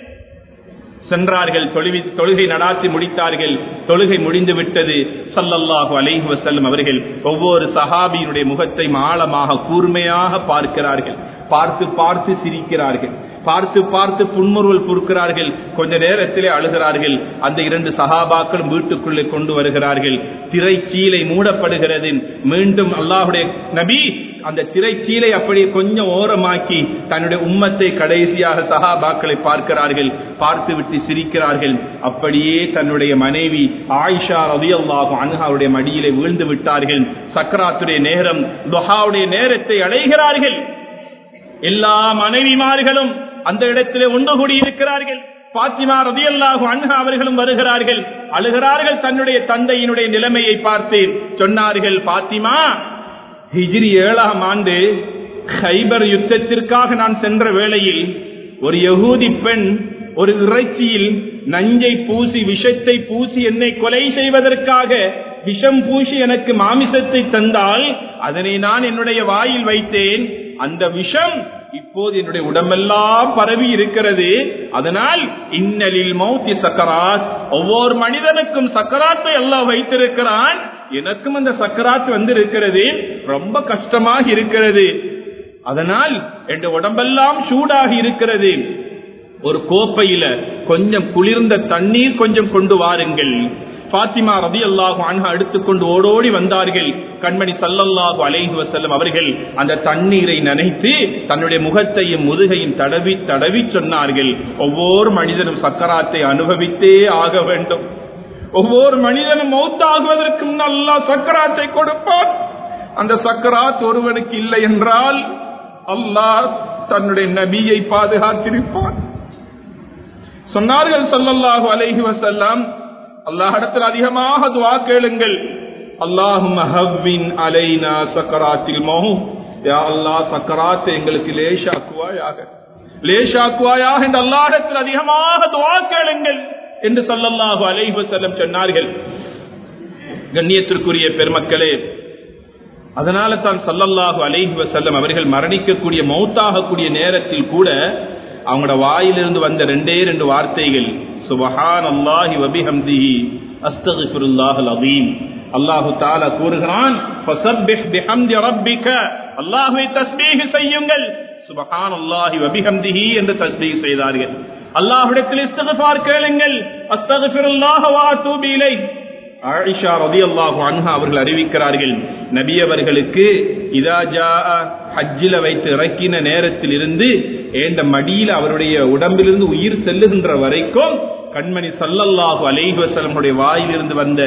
சென்றார்கள், தொழுகை நடாத்தி முடித்தார்கள். தொழுகை முடிந்து விட்டது. ஸல்லல்லாஹு அலைஹி வஸல்லம் அவர்கள் ஒவ்வொரு சஹாபியினுடைய முகத்தை ஆழமாக கூர்மையாக பார்க்கிறார்கள். பார்த்து பார்த்து சிரிக்கிறார்கள், பார்த்து பார்த்து புன்முறுவல் பொறுக்கிறார்கள். கொஞ்ச நேரத்திலே அழுகிறார்கள். அந்த 2 சஹாபாக்களும் வீட்டுக்குள்ளே கொண்டு வருகிறார்கள். திரைச்சீலை மூடப்படுகிறது. மீண்டும் அல்லாஹ்வுடைய நபி அந்த திரைச்சீலை அப்படி கொஞ்சம் ஓரமாக்கி தன்னுடைய உம்மத்தை கடைசியாக சஹாபாக்களை பார்க்கிறார்கள். பார்த்து விட்டு சிரிக்கிறார்கள். அப்படியே தன்னுடைய மனைவி ஆயிஷா ரலியல்லாஹு அன்ஹாவுடைய மடியிலே வீழ்ந்து விட்டார்கள். சக்கராத்துடைய நேரம், துஹாவுடைய நேரத்தை அடைகிறார்கள். எல்லா மனைவிமார்களும் அந்த இடத்திலே ஒன்று கூடி இருக்கிறார்கள். பாத்திமா ரலியல்லாஹு அன்ஹா அவர்களும் வருகிறார்கள், அழுகிறார்கள். தன்னுடைய தந்தையினுடைய நிலைமையை பார்த்து சொன்னார்கள், பாத்திமா, ஹிஜ்ரி 7ஆம் ஆண்டு கைபர் யுத்தத்திற்காக நான் சென்ற வேளையில் ஒரு யகூதி பெண் ஒரு இறைச்சியில் நஞ்சை பூசி, விஷத்தை பூசி என்னை கொலை செய்வதற்காக விஷம் பூசி எனக்கு மாமிசத்தை தந்தால் அதனை நான் என்னுடைய வாயில் வைத்தேன். அந்த விஷம் இப்போது என்னுடைய உடம்பெல்லாம் பரவி இருக்கிறது. அதனால் இன்னலில் மௌத்தி சக்கராத், ஒவ்வொரு மனிதனுக்கும் சக்கராத்தை அல்லாஹ் வைத்திருக்கிறான். எனக்கும் அந்த சக்கராத் வந்து இருக்கிறது. ரொம்ப கஷ்டமாக இருக்கிறது. அதனால் என் உடம்பெல்லாம் சூடாகி இருக்கிறது. ஒரு கோப்பையில கொஞ்சம் குளிர்ந்த தண்ணீர் கொஞ்சம் கொண்டு வாருங்கள். பாத்திமா ரலியல்லாஹு அன்ஹா எடுத்துக்கொண்டு ஓடோடி வந்தார்கள். கண்மணி ஸல்லல்லாஹு அலைஹி வஸல்லம் அவர்கள் அந்த தண்ணீரை நனைத்து தன்னுடைய முகத்தையும் முதுகையும் தடவி தடவி சொன்னார்கள், ஒவ்வொரு மனிதனும் சக்கராத்தை அனுபவித்தே ஆக வேண்டும். ஒவ்வொரு மனிதனும் மௌத்தாகுவதற்கு முன்னால் அல்லாஹ் சக்கராத்தை கொடுப்பான். அந்த சக்கராத் ஒருவனுக்கு இல்லை என்றால் அல்லாஹ் தன்னுடைய நபியை பாதுகாத்திருப்பான். சொன்னார்கள் ஸல்லல்லாஹு அலைஹி வஸல்லம், அல்லாஹ்விடத்தில் அதிகமாக துஆ கேளுங்கள். அல்லாஹும்ம ஹவ்வின் அலைனா சக்கராத்தில் மௌத், யா அல்லாஹ் சக்கராத்தை எங்களுக்கு லேசாக்குவாயாக, லேசாக்குவாயாக என்று அல்லாஹ்விடத்தில் அதிகமாக துஆ கேளுங்கள் என்று ஸல்லல்லாஹு அலைஹி வஸல்லம் சொன்னார்கள். கண்ணியத்திற்குரிய பெருமக்களே, அதனால தான் ஸல்லல்லாஹு அலைஹி வஸல்லம் அவர்கள் மரணிக்கக்கூடிய மௌத்தாகக்கூடிய நேரத்தில் கூட அவங்களோட வாயிலிருந்து வந்த 2 வார்த்தைகள், சுப்ஹானல்லாஹி வ பிஹம்திஹி அஸ்தக்ஃபிருல்லாஹல் அஸீம். அல்லாஹ் தஆலா கூறுகிறான், ஃபஸப்பிஹ் பிஹம்தி ரப்பிக, அல்லாஹ்வை தஸ்பீஹ் செய்யுங்கள். சுப்ஹானல்லாஹி வ பிஹம்திஹி என்று தஸ்பீஹ் செய்தார்கள். அல்லாஹ்விடத்தில் இஸ்திக்ஃபார் கேளுங்கள். அஸ்தக்ஃபிருல்லாஹ வ அத்தூபு இலைஹ். ஆயிஷா ரலியல்லாஹு அன்ஹா அவர்கள் அறிவிக்கிறார்கள், நபி அவர்களுக்கு இதா ஜாஅ ஹஜ்ஜில வைத்து இறக்கின நேரத்தில் இருந்து ஏண்ட மடியில அவருடைய உடம்பிலிருந்து உயிர் செல்லுகின்ற வரைக்கும் கண்மணி ஸல்லல்லாஹு அலைஹி வஸல்லம் வாயிலிருந்து வந்த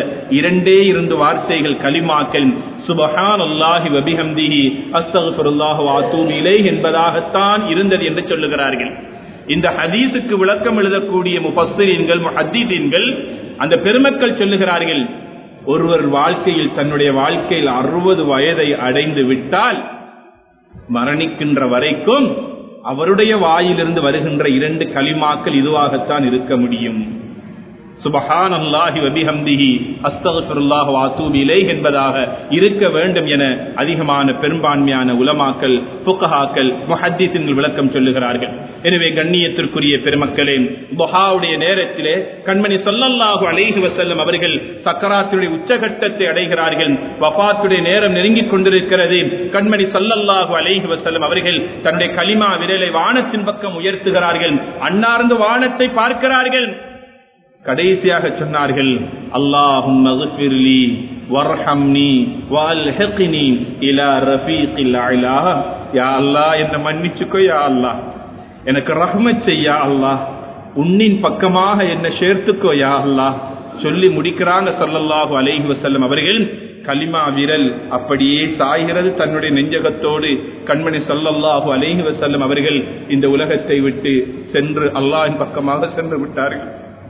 2 வார்த்தைகள் கலிமாக்கள் சுப்ஹானல்லாஹி வ பிஹம்திஹி அஸ்தக்ஃபிருல்லாஹ வ அத்தூபு இலைஹி என்பதாகத்தான் இருந்தது என்று சொல்லுகிறார்கள். இந்த ஹதீஸுக்கு விளக்கம் எழுதக்கூடிய முஃபஸ்ஸிரீன்கள், முஹத்திதீன்கள், அந்த பெருமக்கள் சொல்லுகிறார்கள், ஒருவர் வாழ்க்கையில் தன்னுடைய வாழ்க்கையில் 60 வயதை அடைந்து விட்டால் மரணிக்கின்ற வரைக்கும் அவருடைய வாயிலிருந்து வருகின்ற 2 கலிமாக்கள் இதுவாகத்தான் இருக்க முடியும். சுப்ஹானல்லாஹி வ பிஹம்திஹி அஸ்தக்ஃபிருல்லாஹ வ அத்தூபு இலைஹி என்பதாக இருக்க வேண்டும் என அதிகமான பெரும்பான்மையான உலமாக்கள், ஃபுகஹாக்கள், முஹத்திஸீன்கள் விளக்கம் சொல்லுகிறார்கள். எனவே கண்ணியத்திற்குரிய பெருமக்களே, துஹாவுடைய நேரத்திலே கண்மணி ஸல்லல்லாஹு அலைஹி வஸல்லம் அவர்கள் சக்கராத்துடைய உச்சகட்டத்தை அடைகிறார்கள். வஃபாத்துடைய நேரம் நெருங்கிக் கொண்டிருக்கிறது. கண்மணி ஸல்லல்லாஹு அலைஹி வஸல்லம் அவர்கள் தன்னுடைய கலிமா விரலை வானத்தின் பக்கம் உயர்த்துகிறார்கள். அன்னார்ந்து வானத்தை பார்க்கிறார்கள். கடைசியாக சொன்னார்கள், அல்லாஹும்ம க்ஃபிர்லி வர்ஹம்னி வஅல்ஹிக்னி இலா ரஃபீகில் அலா. யா அல்லாஹ், என்னை மன்னிச்சுக்கோ யா அல்லாஹ், எனக்கு ரஹ்மத் செய்ய யா அல்லாஹ், உன்னின் பக்கமாக என்னை சேர்த்துக்கோ யா அல்லாஹ் சொல்லி முடிக்கிறாங்க ஸல்லல்லாஹு அலைஹி வஸல்லம் அவர்கள். கலிமா விரல் அப்படியே சாய்கிறது தன்னுடைய நெஞ்சகத்தோடு. கண்மணி ஸல்லல்லாஹு அலைஹி வஸல்லம் அவர்கள் இந்த உலகத்தை விட்டு சென்று அல்லாஹ்வின் பக்கமாக சென்று விட்டார்கள்.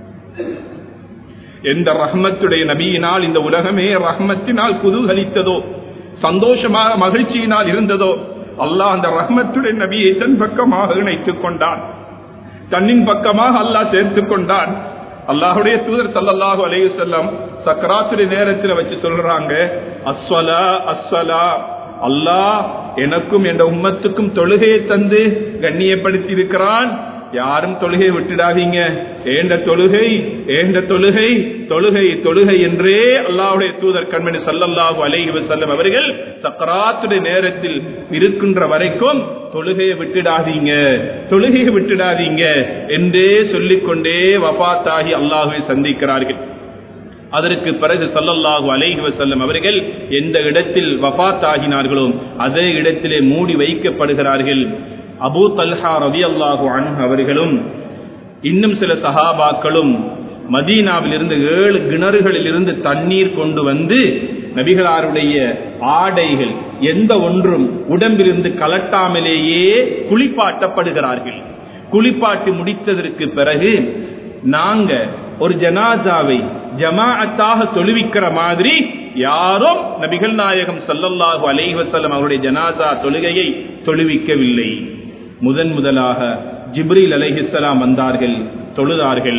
எந்த ரஹ்மத்துடைய நபியினால் இந்த உலகமே ரஹ்மத்தினால் குதூகலித்ததோ, சந்தோஷமாக மகிழ்ச்சியினால் இருந்ததோ, அல்லாஹ் அந்த ரஹ்மத்துடைய நபியை தன் பக்கமாக இணைத்துக் கொண்டான். தன்னின் பக்கமாக அல்லாஹ் சேர்த்துக் கொண்டான். அல்லாஹ்வுடைய தூதர் ஸல்லல்லாஹு அலைஹி வஸல்லம் சக்கராத்துடைய நேரத்தில் வச்சு சொல்றாங்க, அஸ்ஸலா அஸ்ஸலா, அல்லாஹ் எனக்கும் என்ற உம்மத்துக்கும் தொழுகையை தந்து கண்ணியப்படுத்தி இருக்கிறான். யாரும் தொழுகை விட்டுடாதீங்க. ஏண்ட தொழுகை ஏண்ட தொழுகை தொழுகை தொழுகை என்றே அல்லாஹ்வுடைய தூதர் கண்மணி ஸல்லல்லாஹு அலைஹி வஸல்லம் அவர்கள் சக்கராத்துடைய நேரத்தில் இருக்கின்ற வரைக்கும் தொழுகையை விட்டுடாதீங்க, தொழுகையை விட்டுடாதீங்க என்றே சொல்லிக்கொண்டே வஃபாத்தாகி அல்லாஹ்வை சந்திக்கிறார்கள். அதற்கு பிறகு ஸல்லல்லாஹு அலைஹி வஸல்லம் அவர்கள் எந்த இடத்தில் வஃபாத் ஆகினார்களோ அதே இடத்திலே மூடி வைக்கப்படுகிறார்கள். அபூ தல்ஹா ரலியல்லாஹு அன்ஹு அவர்களும் இன்னும் சில சஹாபாக்களும் மதீனாவிலிருந்து 7 கிணறுகளில் இருந்து தண்ணீர் கொண்டு வந்து நபிகளாருடைய ஆடைகள் எந்த ஒன்றும் உடம்பிலிருந்து கலட்டாமலேயே குளிப்பாட்டப்படுகிறார்கள். குளிப்பாட்டி முடித்ததற்கு பிறகு நாங்க ஒரு ஜனாசாவை ஜமாஅத்தாக தொழுவிக்கிற மாதிரி யாரும் நபிகள் நாயகம் ஸல்லல்லாஹு அலைஹி வஸல்லம் அவருடைய ஜனாசா தொழுகையை தொழுவிக்கவில்லை. முதலாக ஜிப்ரீல் அலைஹிஸ்ஸலாம் வந்தார்கள், தொழுதார்கள்.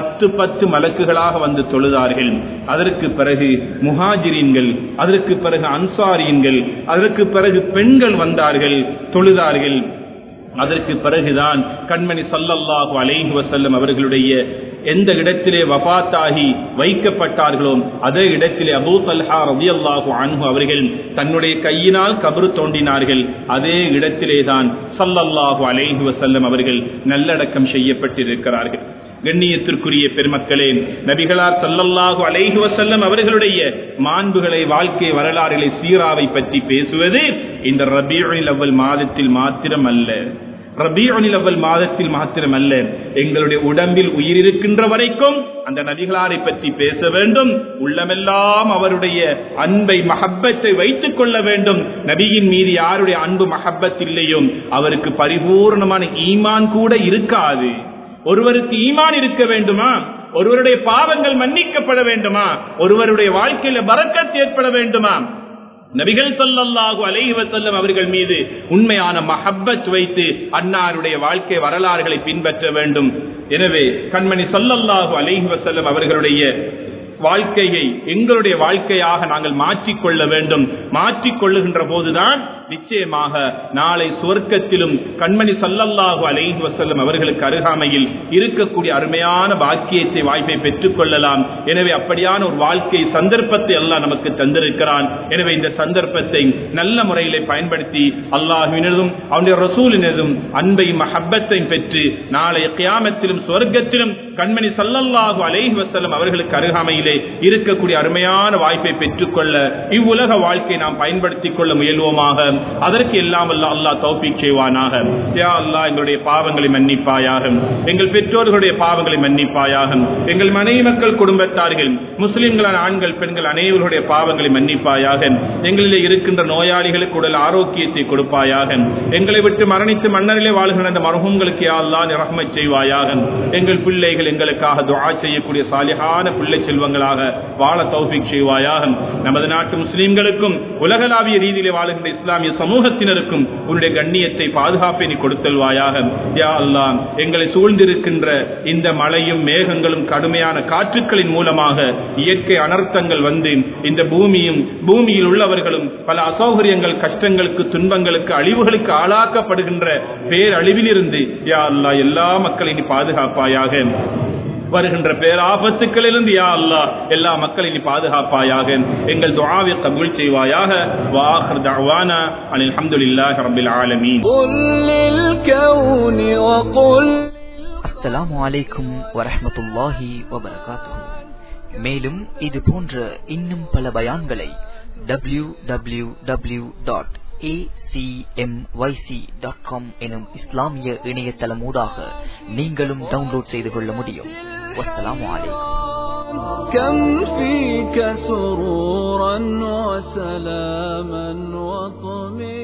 10 மலக்குகளாக வந்து தொழுதார்கள். அதற்கு பிறகு முஹாஜிரீன்கள், அதற்கு பிறகு அன்சாரியன்கள், அதற்கு பிறகு பெண்கள் வந்தார்கள், தொழுதார்கள். அதற்கு பிறகுதான் கண்மணி ஸல்லல்லாஹு அலைஹி வஸல்லம் அவர்களுடைய எந்த இடத்திலே வஃபாத்தாகி வைக்கப்பட்டார்களோ அதே இடத்திலே அபூ தல்ஹா ரலியல்லாஹு அன்ஹு அவர்கள் தன்னுடைய கையினால் கபர் தோண்டினார்கள். அதே இடத்திலே தான் ஸல்லல்லாஹு அலைஹி வஸல்லம் அவர்கள் நல்லடக்கம் செய்யப்பட்டிருக்கிறார்கள். கண்ணியத்திற்குரிய பெருமக்களே, நபிகளார் ஸல்லல்லாஹு அலைஹி வஸல்லம் அவர்களுடைய மாண்புகளை, வாழ்க்கை வரலாறுகளை, சீராவை பற்றி பேசுவது இந்த ரபீஉல் அவ்வல் மாதத்தில் மாத்திரம் அல்ல. ரபீஉல் அவ்வல் மாதத்தில் மாத்திரம் அல்ல, எங்களுடைய உடம்பில் உயிர் இருக்கின்ற வரைக்கும் அந்த நபிகளாரை பற்றி பேச வேண்டும். உள்ளமெல்லாம் அவருடைய அன்பை, மஹப்பத்தை வைத்துக் கொள்ள வேண்டும். நபியின் மீது யாருடைய அன்பு, மஹப்பத் இல்லையோ அவருக்கு பரிபூர்ணமான ஈமான் கூட இருக்காது. ஒருவருக்கு ஈமான் இருக்க வேண்டுமா, ஒருவருடைய பாவங்கள் மன்னிக்கப்பட வேண்டுமா, ஒருவருடைய வாழ்க்கையில பரக்கத் ஏற்பட வேண்டுமா, நபிகள் ஸல்லல்லாஹு அலைஹி வஸல்லம் அவர்கள் மீது உண்மையான மஹப்பத் வைத்து அன்னாருடைய வாழ்க்கை வரலாறுகளை பின்பற்ற வேண்டும். எனவே கண்மணி ஸல்லல்லாஹு அலைஹி வஸல்லம் அவர்களுடைய வாழ்க்கையை எங்களுடைய வாழ்க்கையாக நாங்கள் மாற்றிக்கொள்ள வேண்டும். மாற்றிக்கொள்ளுகின்ற போதுதான் நிச்சயமாக நாளை சுவர்க்கத்திலும் கண்மணி ஸல்லல்லாஹு அலைஹி வஸல்லம் அவர்களுக்கு அருகாமையில் இருக்கக்கூடிய அருமையான பாக்கியத்தை, வாய்ப்பை பெற்றுக் கொள்ளலாம். எனவே அப்படியான ஒரு வாழ்க்கை சந்தர்ப்பத்தை அல்லாஹ் நமக்கு தந்திருக்கிறான். எனவே இந்த சந்தர்ப்பத்தை நல்ல முறையில் பயன்படுத்தி அல்லாஹ்வினதும் அவனுடைய ரசூலினதும் அன்பை, மஹப்பத்தை பெற்று நாளை கியாமத்திலும் சுவர்க்கத்திலும் கண்மணி ஸல்லல்லாஹு அலைஹி வஸல்லம் அவர்களுக்கு அருகாமையிலே இருக்கக்கூடிய அருமையான வாய்ப்பை பெற்றுக்கொள்ள இவ்வுலக வாழ்க்கை நாம் பயன்படுத்திக் கொள்ள முயல்வோமாக. அதற்கு எல்லாம் அல்லாஹ் தௌஃபீக் செய்வானாக. யா அல்லாஹ், எங்களுடைய பாவங்களை மன்னிப்பாயாக, எங்கள் பெற்றோர்களுடைய பாவங்களை மன்னிப்பாயாக, எங்கள் மனைவி மக்கள், குடும்பத்தார்கள், முஸ்லிம்களான ஆண்கள், பெண்கள் அனைவருடைய பாவங்களை மன்னிப்பாயாக. எங்களிலே இருக்கின்ற நோயாளிகளுக்கு உடல் ஆரோக்கியத்தை கொடுப்பாயாக. எங்களை விட்டு மரணித்து மன்னரிலே வாழ்கின்ற அந்த மர்ஹூம்களுக்கு யா அல்லாஹ் ரஹ்மத் செய்வாயாக. எங்கள் பிள்ளைகள் எங்களுக்காக துஆ செய்யக்கூடிய சாலிஹான பிள்ளை செல்வங்களாக வாழ தௌஃபீக் செய்வாயாக. நமது நாட்டு முஸ்லிம்களுக்கும் உலகளாவிய ரீதியிலே வாழ்கின்ற இஸ்லாமிய சமூகத்தினருக்கும் உன்னுடைய கண்ணியத்தை, பாதுகாப்பை நீ கொடுத்தல்வாயாக. யா அல்லாஹ், எங்களை சூழ்ந்திருக்கின்ற இந்த மழையும் மேகங்களும் கடுமையான காற்றுக்களின் மூலமாக இயற்கை அனர்த்தங்கள் வந்து இந்த பூமியில் உள்ளவர்களும் பல அசௌகரியங்கள், கஷ்டங்களுக்கு, துன்பங்களுக்கு, அழிவுகளுக்கு ஆளாக்கப்படுகின்ற பேரழிவிலிருந்து யா அல்லாஹ் எல்லா மக்களையும் நீ பாதுகாப்பாயாக. வருகின்ற பேராபத்துக்களிலிருந்து யா அல்லாஹ் எல்லா மக்களையும் நீ பாதுகாப்பாயாக. எங்கள் துஆவை கபூல் செய்வாயாக. வ ஆகிர் தஅவானா அனில் ஹம்துலில்லாஹி ரப்பில் ஆலமீன். அஸ்ஸலாமு அலைக்கும் வரஹ்மத்துல்லாஹி வபரகாத்துஹு. மேலும் இது போன்ற இன்னும் பல பயான்களை www.acmyc.com எனும் இஸ்லாமிய இணையதளமூடாக நீங்களும் டவுன்லோட் செய்து கொள்ள முடியும். வஸ்ஸலாமு அலைக்கும். كم فيك سرورا وسلاما وطمئنانا